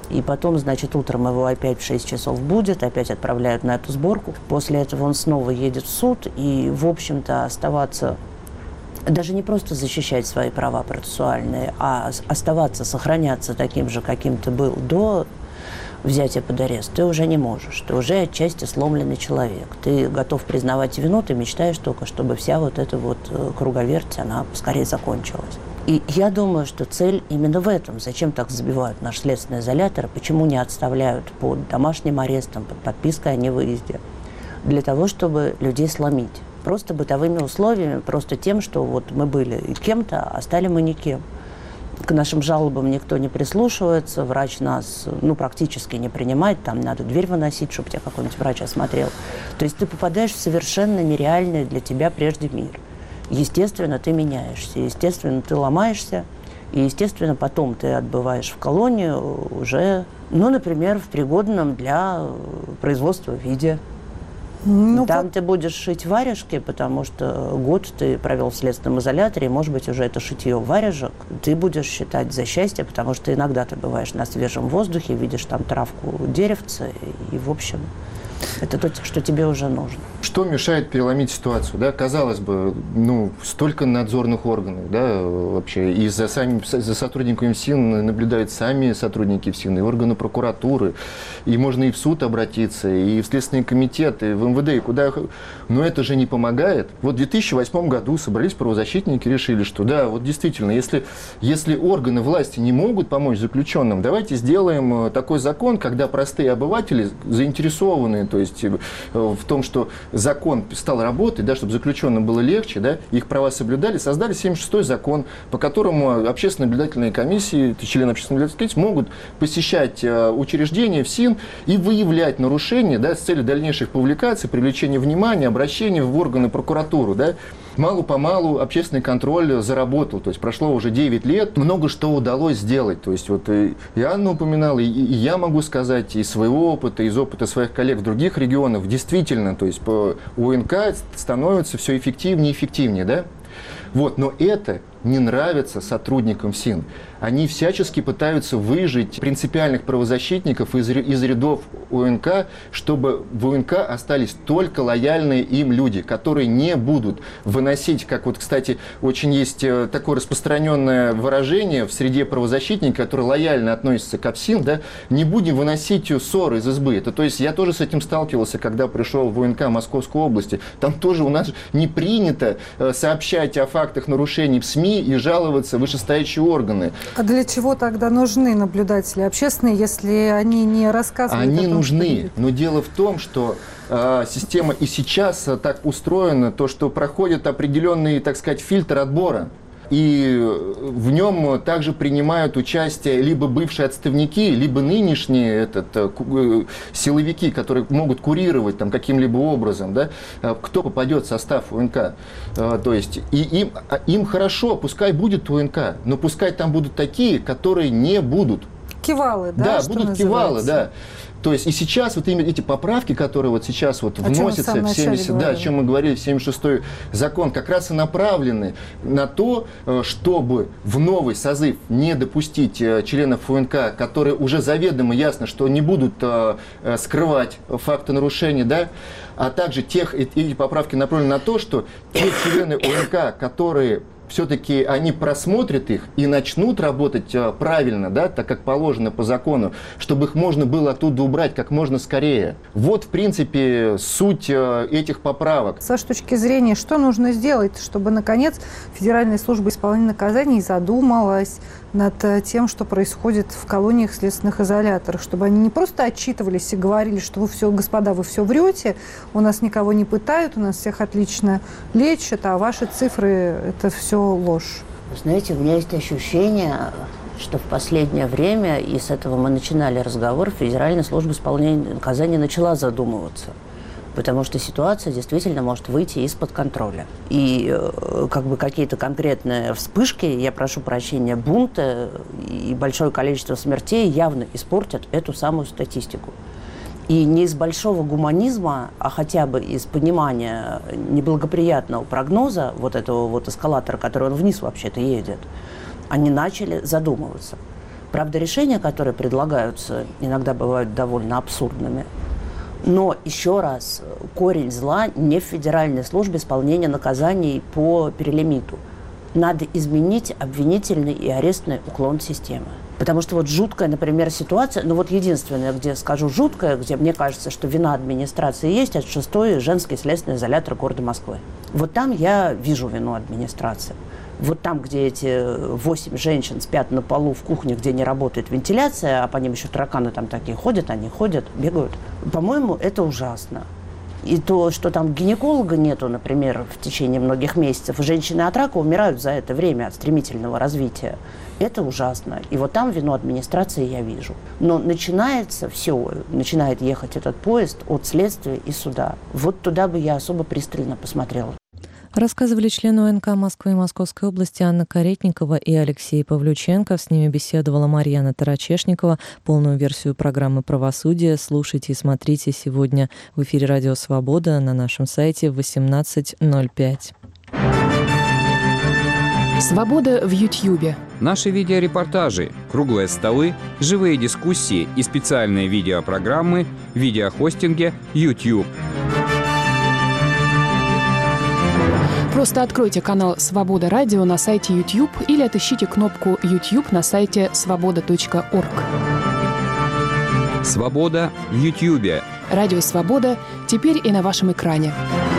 И потом, значит, утром его опять в 6 часов будет, опять отправляют на эту сборку. После этого он снова едет в суд, и, в общем-то, оставаться, даже не просто защищать свои права процессуальные, а оставаться, сохраняться таким же, каким ты был до взятия под арест, ты уже не можешь. Ты уже отчасти сломленный человек. Ты готов признавать вину, ты мечтаешь только, чтобы вся вот эта вот круговерть, она поскорее закончилась. И я думаю, что цель именно в этом. Зачем так забивают наш следственный изолятор? Почему не отставляют под домашним арестом, под подпиской о невыезде? Для того, чтобы людей сломить. Просто бытовыми условиями, просто тем, что вот мы были кем-то, а стали мы никем. К нашим жалобам никто не прислушивается, врач нас практически не принимает, там надо дверь выносить, чтобы тебя какой-нибудь врач осмотрел. То есть ты попадаешь в совершенно нереальный для тебя прежде мир. Естественно, ты меняешься, естественно, ты ломаешься, и, естественно, потом ты отбываешь в колонию уже, например, в пригодном для производства виде. Там ты будешь шить варежки, потому что год ты провел в следственном изоляторе, и, может быть, уже это шитье варежек ты будешь считать за счастье, потому что иногда ты бываешь на свежем воздухе, видишь там травку, деревце, и, в общем, это то, что тебе уже нужно. Что мешает переломить ситуацию? Да? Казалось бы, столько надзорных органов, да, вообще, и за сотрудниками ФСИН наблюдают сами сотрудники ФСИН, и органы прокуратуры, и можно и в суд обратиться, и в Следственный комитет, и в МВД, и куда. Но это же не помогает. Вот в 2008 году собрались правозащитники, решили, что да, вот действительно, если органы власти не могут помочь заключенным, давайте сделаем такой закон, когда простые обыватели заинтересованы, то есть в том, что закон стал работать, да, чтобы заключенным было легче, да, их права соблюдали, создали 76-й закон, по которому общественные наблюдательные комиссии, члены общественной наблюдательной комиссии могут посещать учреждения ФСИН и выявлять нарушения, да, с целью дальнейших публикаций, привлечения внимания, обращения в органы прокуратуры. Да. Мало-помалу общественный контроль заработал, то есть прошло уже 9 лет, много что удалось сделать. То есть вот и Анна упоминала, и я могу сказать из своего опыта, из опыта своих коллег в других регионах, действительно, то есть по УНК становится все эффективнее и эффективнее, да? Вот, но это не нравится сотрудникам ФСИН. Они всячески пытаются выжить принципиальных правозащитников из рядов УНК, чтобы в УНК остались только лояльные им люди, которые не будут выносить, как вот, кстати, очень есть такое распространенное выражение в среде правозащитников, которые лояльно относятся к ФСИН, да, не будем выносить ссоры из избы. Это, то есть я тоже с этим сталкивался, когда пришел в УНК Московской области. Там тоже у нас не принято сообщать о фактах нарушений в СМИ и жаловаться в вышестоящие органы. А для чего тогда нужны наблюдатели общественные, если они не рассказывают Они о том, нужны, но дело в том, что система и сейчас так устроена, то, что проходит определенный, так сказать, фильтр отбора. И в нем также принимают участие либо бывшие отставники, либо нынешние силовики, которые могут курировать там каким-либо образом, да, кто попадет в состав УНК. То есть и им хорошо, пускай будет УНК, но пускай там будут такие, которые не будут. Кивалы, да? Да, будут кивалы, да. То есть и сейчас вот именно эти поправки, которые вот сейчас вот вносятся в 70, да, о чем мы говорили, в 76-й закон, как раз и направлены на то, чтобы в новый созыв не допустить членов УНК, которые уже заведомо ясно, что не будут скрывать факты нарушений, да, а также эти поправки направлены на то, что те члены УНК, которые все-таки они просмотрят их и начнут работать правильно, да, так как положено по закону, чтобы их можно было оттуда убрать как можно скорее. Вот, в принципе, суть этих поправок. С вашей точки зрения, что нужно сделать, чтобы, наконец, Федеральная служба исполнения наказаний задумалась над тем, что происходит в колониях следственных изоляторов, чтобы они не просто отчитывались и говорили, что вы все, господа, вы все врете, у нас никого не пытают, у нас всех отлично лечат, а ваши цифры – это все ложь. Знаете, у меня есть ощущение, что в последнее время, и с этого мы начинали разговор, Федеральная служба исполнения наказаний начала задумываться. Потому что ситуация действительно может выйти из-под контроля. И как бы какие-то конкретные вспышки, я прошу прощения, бунты и большое количество смертей явно испортят эту самую статистику. И не из большого гуманизма, а хотя бы из понимания неблагоприятного прогноза вот этого вот эскалатора, который он вниз вообще-то едет, они начали задумываться. Правда, решения, которые предлагаются, иногда бывают довольно абсурдными. Но, еще раз, корень зла не в Федеральной службе исполнения наказаний по перелимиту. Надо изменить обвинительный и арестный уклон системы. Потому что вот жуткая, например, ситуация, ну вот единственное, где скажу жуткая, где мне кажется, что вина администрации есть, это 6-й женский следственный изолятор города Москвы. Вот там я вижу вину администрации. Вот там, где эти 8 женщин спят на полу в кухне, где не работает вентиляция, а по ним еще тараканы там такие ходят, они ходят, бегают. По-моему, это ужасно. И то, что там гинеколога нету, например, в течение многих месяцев, и женщины от рака умирают за это время от стремительного развития, это ужасно. И вот там вину администрации я вижу. Но начинается все, начинает ехать этот поезд от следствия и суда. Вот туда бы я особо пристально посмотрела. Рассказывали члены ОНК Москвы и Московской области Анна Каретникова и Алексей Павлюченко. С ними беседовала Марьяна Тарачешникова. Полную версию программы «Правосудие» слушайте и смотрите сегодня в эфире «Радио Свобода» на нашем сайте в 18:05. Свобода в Ютьюбе. Наши видеорепортажи, круглые столы, живые дискуссии и специальные видеопрограммы в видеохостинге YouTube. Просто откройте канал «Свобода Радио» на сайте YouTube или отыщите кнопку YouTube на сайте svoboda.org. Свобода в Ютьюбе. Радио «Свобода» теперь и на вашем экране.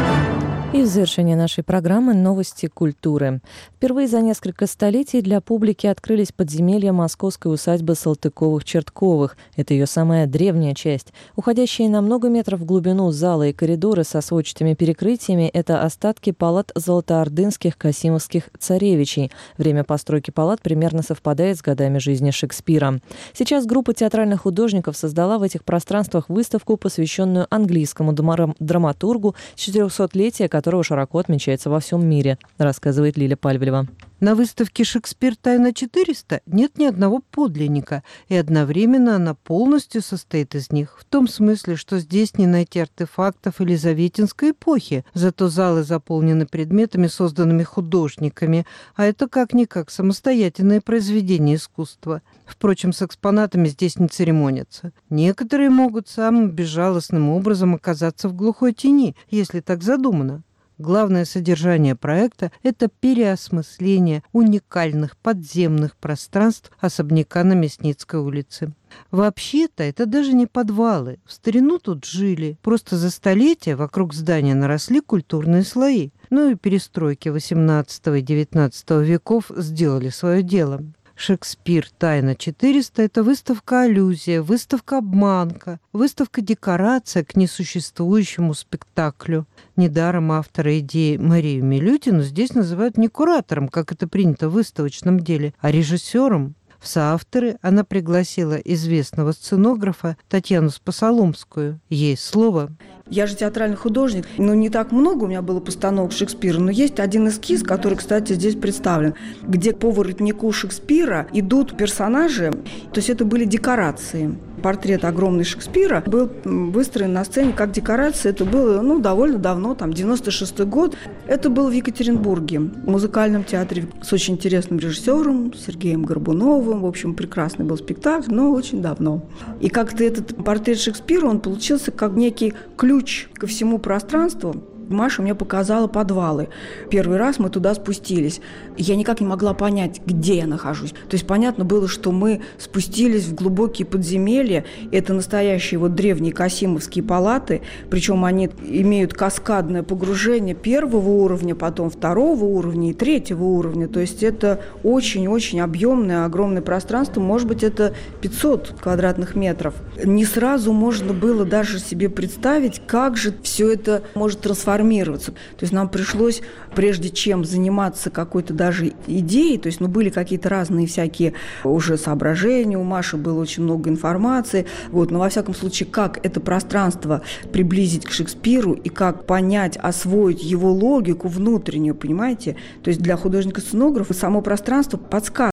И в завершение нашей программы новости культуры. Впервые за несколько столетий для публики открылись подземелья московской усадьбы Салтыковых-Чертковых. Это ее самая древняя часть. Уходящие на много метров в глубину залы и коридоры со сводчатыми перекрытиями – это остатки палат золотоордынских касимовских царевичей. Время постройки палат примерно совпадает с годами жизни Шекспира. Сейчас группа театральных художников создала в этих пространствах выставку, посвященную английскому драматургу, 400-летия которого широко отмечается во всем мире, рассказывает Лиля Пальвелева. На выставке «Шекспир. Тайна 400» нет ни одного подлинника, и одновременно она полностью состоит из них, в том смысле, что здесь не найти артефактов елизаветинской эпохи, зато залы заполнены предметами, созданными художниками, а это как-никак самостоятельное произведение искусства. Впрочем, с экспонатами здесь не церемонятся. Некоторые могут самым безжалостным образом оказаться в глухой тени, если так задумано. Главное содержание проекта – это переосмысление уникальных подземных пространств особняка на Мясницкой улице. Вообще-то это даже не подвалы. В старину тут жили. Просто за столетия вокруг здания наросли культурные слои. Ну и перестройки XVIII и XIX веков сделали свое дело. «Шекспир. Тайна 400» – это выставка-аллюзия, выставка-обманка, выставка-декорация к несуществующему спектаклю. Недаром автора идеи Марию Милютину здесь называют не куратором, как это принято в выставочном деле, а режиссером. В соавторы она пригласила известного сценографа Татьяну Спасоломскую. Ей слово. Я же театральный художник, но не так много у меня было постановок Шекспира, но есть один эскиз, который, кстати, здесь представлен, где по воротнику Шекспира идут персонажи, то есть это были декорации. Портрет огромный Шекспира был выстроен на сцене как декорация. Это было довольно давно, 96-й год. Это было в Екатеринбурге, в музыкальном театре с очень интересным режиссером Сергеем Горбуновым. В общем, прекрасный был спектакль, но очень давно. И как-то этот портрет Шекспира, он получился как некий ключ ко всему пространству. Маша мне показала подвалы. Первый раз мы туда спустились. Я никак не могла понять, где я нахожусь. То есть понятно было, что мы спустились в глубокие подземелья. Это настоящие древние касимовские палаты. Причем они имеют каскадное погружение первого уровня, потом второго уровня и третьего уровня. То есть это очень-очень объемное, огромное пространство. Может быть, это 500 квадратных метров. Не сразу можно было даже себе представить, как же все это может трансформироваться. То есть нам пришлось, прежде чем заниматься какой-то даже идеей, то есть были какие-то разные всякие уже соображения, у Маши было очень много информации, но во всяком случае, как это пространство приблизить к Шекспиру и как понять, освоить его логику внутреннюю, понимаете? То есть для художника-сценографа само пространство подсказывает.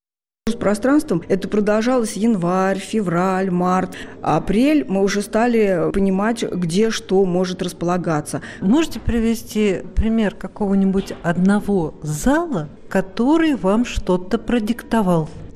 С пространством это продолжалось январь, февраль, март. Апрель мы уже стали понимать, где что может располагаться. Можете привести пример какого-нибудь одного зала, который вам что-то продиктовал?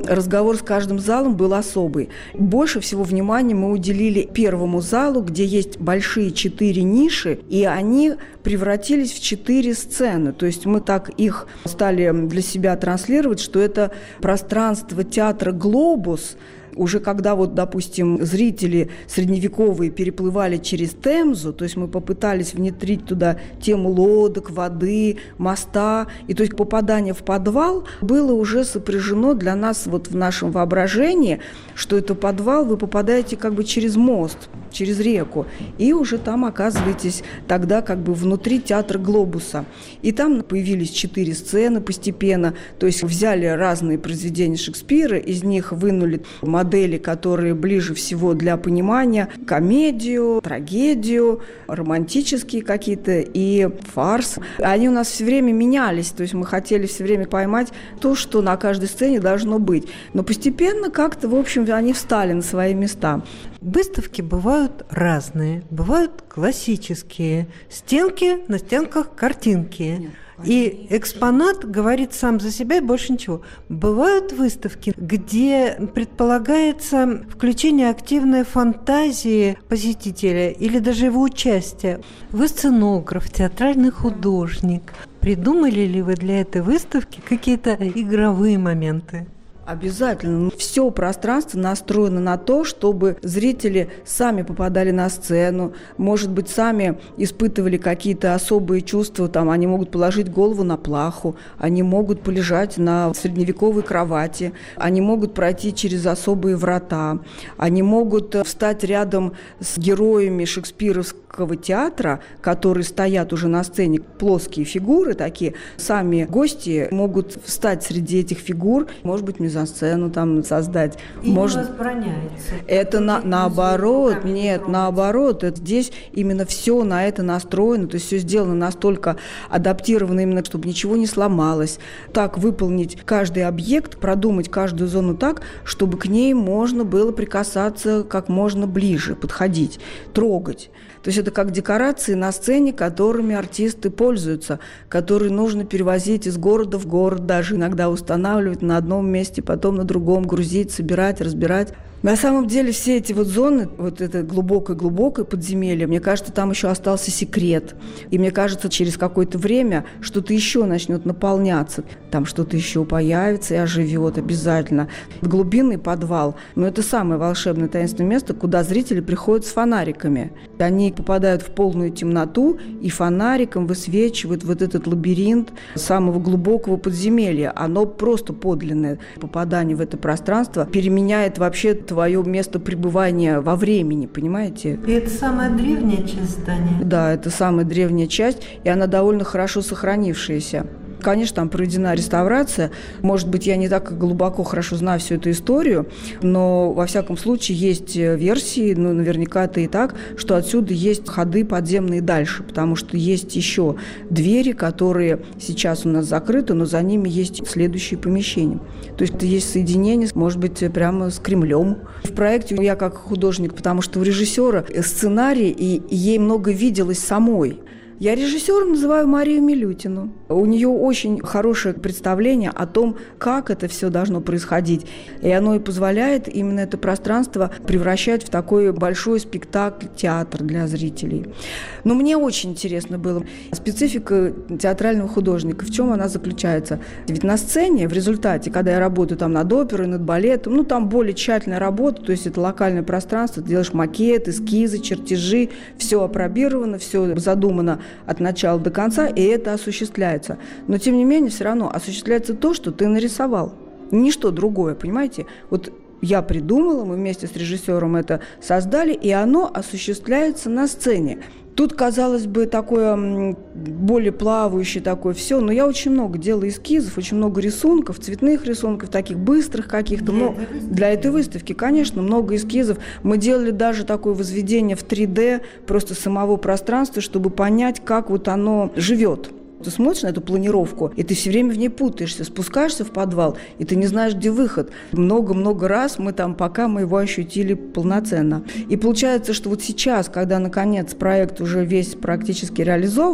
разговор с каждым залом был особый. Больше всего внимания мы уделили первому залу, где есть большие 4 ниши, и они превратились в 4 сцены. То есть мы так их стали для себя транслировать, что это пространство театра «Глобус». Уже когда, вот, допустим, зрители средневековые переплывали через Темзу, то есть мы попытались внедрить туда тему лодок, воды, моста, и то есть попадание в подвал было уже сопряжено для нас вот в нашем воображении, что это подвал, вы попадаете как бы через мост, через реку, и уже там оказываетесь тогда как бы внутри театра «Глобуса». И там появились 4 сцены постепенно, то есть взяли разные произведения Шекспира, из них вынули модели, которые ближе всего для понимания: комедию, трагедию, романтические какие-то и фарс. Они у нас все время менялись, то есть мы хотели все время поймать то, что на каждой сцене должно быть. Но постепенно как-то, в общем, они встали на свои места. Выставки бывают разные, бывают классические. Стенки, на стенках картинки. И экспонат говорит сам за себя и больше ничего. Бывают выставки, где предполагается включение активной фантазии посетителя или даже его участия. Вы сценограф, театральный художник. Придумали ли вы для этой выставки какие-то игровые моменты? Обязательно. Все пространство настроено на то, чтобы зрители сами попадали на сцену, может быть, сами испытывали какие-то особые чувства. Там, они могут положить голову на плаху, они могут полежать на средневековой кровати, они могут пройти через особые врата, они могут встать рядом с героями шекспировского театра, которые стоят уже на сцене, плоские фигуры такие. Сами гости могут встать среди этих фигур, может быть, мизансцену там создать. И может... не возбраняется. Это наоборот, нет, наоборот. Это здесь именно все на это настроено, то есть все сделано настолько адаптировано именно, чтобы ничего не сломалось. Так выполнить каждый объект, продумать каждую зону так, чтобы к ней можно было прикасаться как можно ближе, подходить, трогать. То есть это как декорации на сцене, которыми артисты пользуются, которые нужно перевозить из города в город, даже иногда устанавливать на одном месте, потом на другом, грузить, собирать, разбирать. На самом деле все эти вот зоны, вот это глубокое-глубокое подземелье, мне кажется, там еще остался секрет. И мне кажется, через какое-то время что-то еще начнет наполняться. Там что-то еще появится и оживет обязательно. Глубинный подвал, но это самое волшебное таинственное место, куда зрители приходят с фонариками. Они попадают в полную темноту и фонариком высвечивают вот этот лабиринт самого глубокого подземелья. Оно просто подлинное. Попадание в это пространство переменяет вообще твое место пребывания во времени, понимаете? И это самая древняя часть здания? Да, это самая древняя часть, и она довольно хорошо сохранившаяся. Конечно, там проведена реставрация. Может быть, я не так глубоко хорошо знаю всю эту историю, но, во всяком случае, есть версии, ну, наверняка это и так, что отсюда есть ходы подземные дальше, потому что есть еще двери, которые сейчас у нас закрыты, но за ними есть следующие помещения. То есть это есть соединение, может быть, прямо с Кремлем. В проекте я как художник, потому что у режиссера сценарий, и ей много виделось самой. Я режиссером называю Марию Милютину. У нее очень хорошее представление о том, как это все должно происходить. И оно и позволяет именно это пространство превращать в такой большой спектакль, театр для зрителей. Но мне очень интересно было специфика театрального художника. В чем она заключается? Ведь на сцене, в результате, когда я работаю там над оперой, над балетом, ну там более тщательная работа, то есть это локальное пространство, ты делаешь макет, эскизы, чертежи, все апробировано, все задумано от начала до конца, и это осуществляется. Но, тем не менее, все равно осуществляется то, что ты нарисовал. Ничто другое, понимаете? Вот я придумала, мы вместе с режиссером это создали, и оно осуществляется на сцене. Тут, казалось бы, такое более плавающее такое все, но я очень много делала эскизов, очень много рисунков, цветных рисунков, таких быстрых каких-то. Для этой выставки, конечно, много эскизов. Мы делали даже такое возведение в 3D просто самого пространства, чтобы понять, как вот оно живет. Ты смотришь на эту планировку, и ты все время в ней путаешься, спускаешься в подвал, и ты не знаешь, где выход. Много-много раз мы там, пока мы его ощутили полноценно. И получается, что вот сейчас, когда, наконец, проект уже весь практически реализован,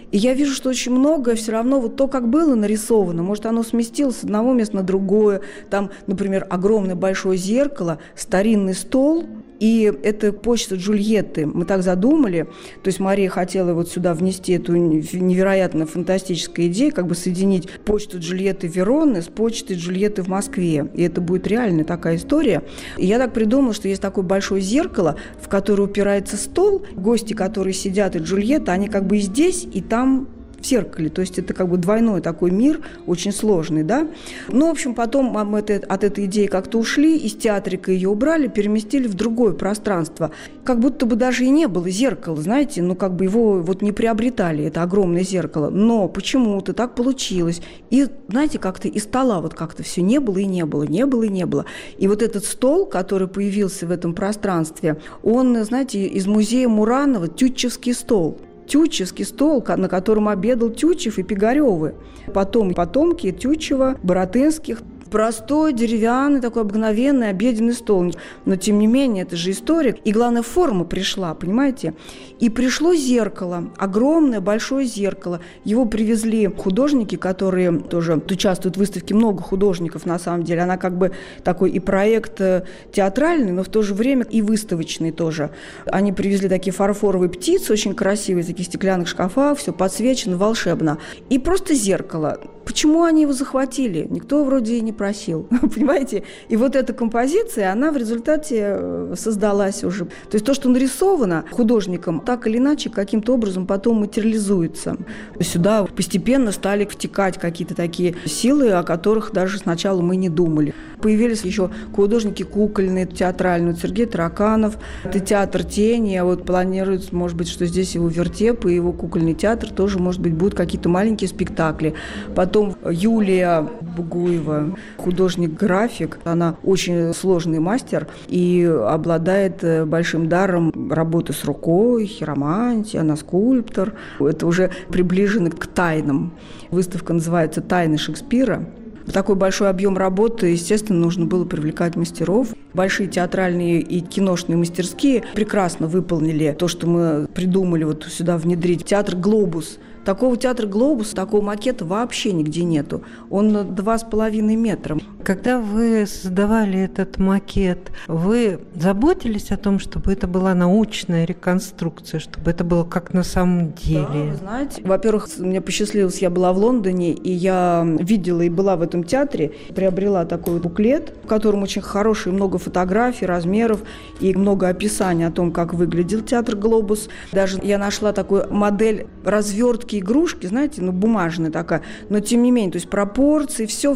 И я вижу, что очень многое все равно вот то, как было нарисовано, может, оно сместилось с одного места на другое. Там, например, огромное большое зеркало, старинный стол, и это почта Джульетты. Мы так задумали. То есть Мария хотела вот сюда внести эту невероятно фантастическую идею, как бы соединить почту Джульетты Вероны с почтой Джульетты в Москве. И это будет реально такая история. И я так придумала, что есть такое большое зеркало, в которое упирается стол. Гости, которые сидят, и Джульетта, они как бы и здесь, и там в зеркале. То есть это как бы двойной такой мир, очень сложный, да. Ну, в общем, потом мы от этой идеи как-то ушли, из театрика ее убрали, переместили в другое пространство. Как будто бы даже и не было зеркала, знаете, ну, как бы его вот не приобретали, это огромное зеркало. Но почему-то так получилось. И, знаете, как-то и стола вот как-то все не было и не было, не было и не было. И вот этот стол, который появился в этом пространстве, он, знаете, из музея Муранова, Тютчевский стол. Тютчевский стол, на котором обедал Тютчев и Пигарёвы. Потом потомки Тютчева, Боротынских. Простой, деревянный, такой обыкновенный обеденный стол. Но, тем не менее, это же история. И, главное, форма пришла, понимаете? И пришло зеркало, огромное, большое зеркало. Его привезли художники, которые тоже участвуют в выставке, много художников, на самом деле. Она как бы такой и проект театральный, но в то же время и выставочный тоже. Они привезли такие фарфоровые птицы, очень красивые, из таких стеклянных шкафов, все подсвечено, волшебно. И просто зеркало. Почему они его захватили? Никто вроде и не просил, понимаете? И вот эта композиция, она в результате создалась уже. То есть то, что нарисовано художником, так или иначе, каким-то образом потом материализуется. Сюда постепенно стали втекать какие-то такие силы, о которых даже сначала мы не думали. Появились еще художники кукольные, театральные. Сергей Тараканов, это театр тени, а вот планируется, может быть, что здесь его вертеп и его кукольный театр тоже, может быть, будут какие-то маленькие спектакли. Потом Юлия Бугуева, художник-график, она очень сложный мастер и обладает большим даром работы с рукой, хиромантия, она скульптор. Это уже приближено к тайнам. Выставка называется «Тайны Шекспира». В такой большой объем работы, естественно, нужно было привлекать мастеров. Большие театральные и киношные мастерские прекрасно выполнили то, что мы придумали вот сюда внедрить. Театр «Глобус». Такого театра «Глобус», такого макета вообще нигде нету. Он 2,5 метра. Когда вы создавали этот макет, вы заботились о том, чтобы это была научная реконструкция, чтобы это было как на самом деле? Да, вы знаете, во-первых, мне посчастливилось, я была в Лондоне, и я видела и была в этом театре, приобрела такой буклет, в котором очень хорошие много фотографий, размеров и много описаний о том, как выглядел театр «Глобус». Даже я нашла такую модель развертки игрушки, знаете, ну, бумажная такая, но тем не менее, то есть пропорции, все,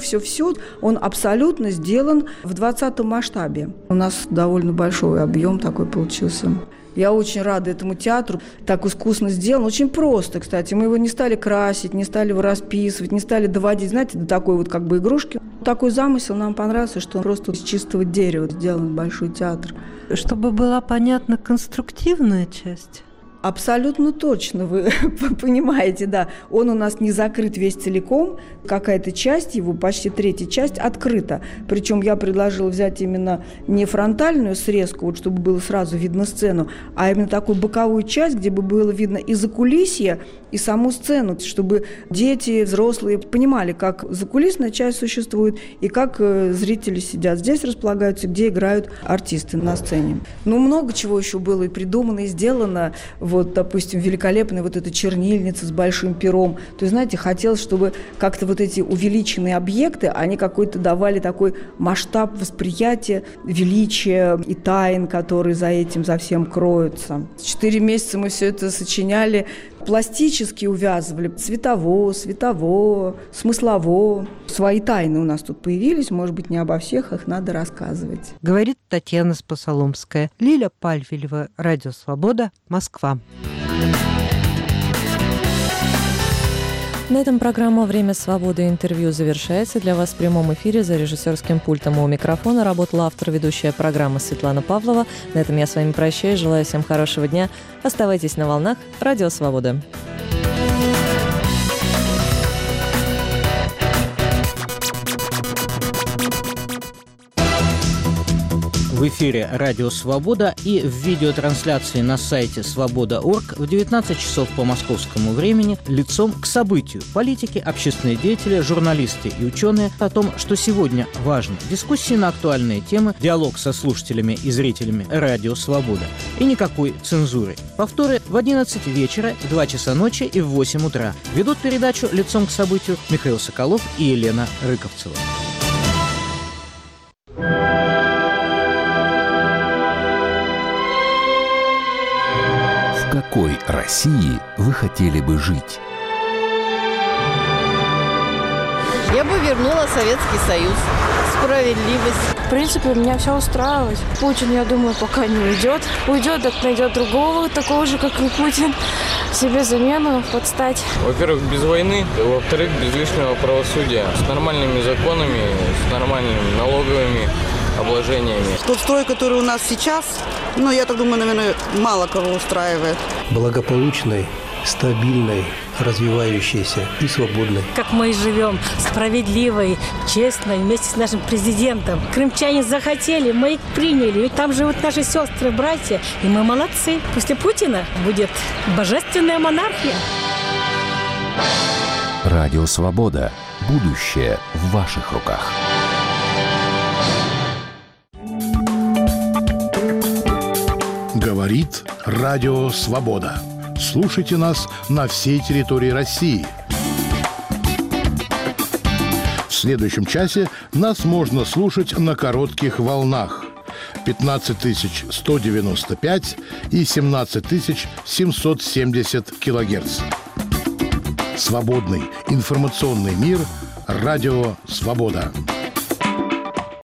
он абсолютно сделан в 20-м масштабе. У нас довольно большой объем такой получился. Я очень рада этому театру. Так искусно сделан. Очень просто, кстати. Мы его не стали красить, не стали его расписывать, не стали доводить, знаете, до такой вот как бы игрушки. Такой замысел нам понравился, что он просто из чистого дерева сделан большой театр. Чтобы была понятна конструктивная часть? Абсолютно точно, вы понимаете, да. Он у нас не закрыт весь целиком, какая-то часть его, почти третья часть, открыта. Причем я предложила взять именно не фронтальную срезку, вот, чтобы было сразу видно сцену, а именно такую боковую часть, где бы было видно и закулисье, и саму сцену, чтобы дети, взрослые понимали, как закулисная часть существует и как зрители сидят здесь, располагаются, где играют артисты на сцене. Ну, много чего еще было и придумано, и сделано. Вот, допустим, великолепная вот эта чернильница с большим пером. То есть, знаете, хотелось, чтобы как-то вот эти увеличенные объекты, они какой-то давали такой масштаб восприятия, величия и тайн, которые за этим, за всем кроются. 4 месяца мы все это сочиняли, пластически увязывали, цветово, смыслово. Свои тайны у нас тут появились, может быть, не обо всех, их надо рассказывать. Говорит Татьяна Спасоломская. Лиля Пальвелева, Радио Свобода, Москва. На этом программа «Время свободы» интервью завершается. Для вас в прямом эфире за режиссерским пультом у микрофона работала автор ведущая программы Светлана Павлова. На этом я с вами прощаюсь. Желаю всем хорошего дня. Оставайтесь на волнах Радио Свобода. В эфире «Радио Свобода» и в видеотрансляции на сайте свобода.орг в 19 часов по московскому времени «Лицом к событию». Политики, общественные деятели, журналисты и ученые о том, что сегодня важно. Дискуссии на актуальные темы, диалог со слушателями и зрителями «Радио Свобода». И никакой цензуры. Повторы в 11 вечера, в 2 часа ночи и в 8 утра. Ведут передачу «Лицом к событию» Михаил Соколов и Елена Рыковцева. В какой России вы хотели бы жить? Я бы вернула Советский Союз. Справедливость. В принципе, меня все устраивает. Путин, я думаю, пока не уйдет. Уйдет, так найдет другого, такого же, как и Путин. Себе замену подстать. Во-первых, без войны. Во-вторых, без лишнего правосудия. С нормальными законами, с нормальными налоговыми обложениями. Тот строй, который у нас сейчас, я так думаю, наверное, мало кого устраивает. Благополучной, стабильной, развивающейся и свободной. Как мы и живем, справедливой, честной, вместе с нашим президентом. Крымчане захотели, мы их приняли. Ведь там живут наши сестры, братья, и мы молодцы. После Путина будет божественная монархия. Радио Свобода. Будущее в ваших руках. Говорит Радио Свобода. Слушайте нас на всей территории России. В следующем часе нас можно слушать на коротких волнах 15 195 и 17 770 килогерц. Свободный информационный мир. Радио Свобода.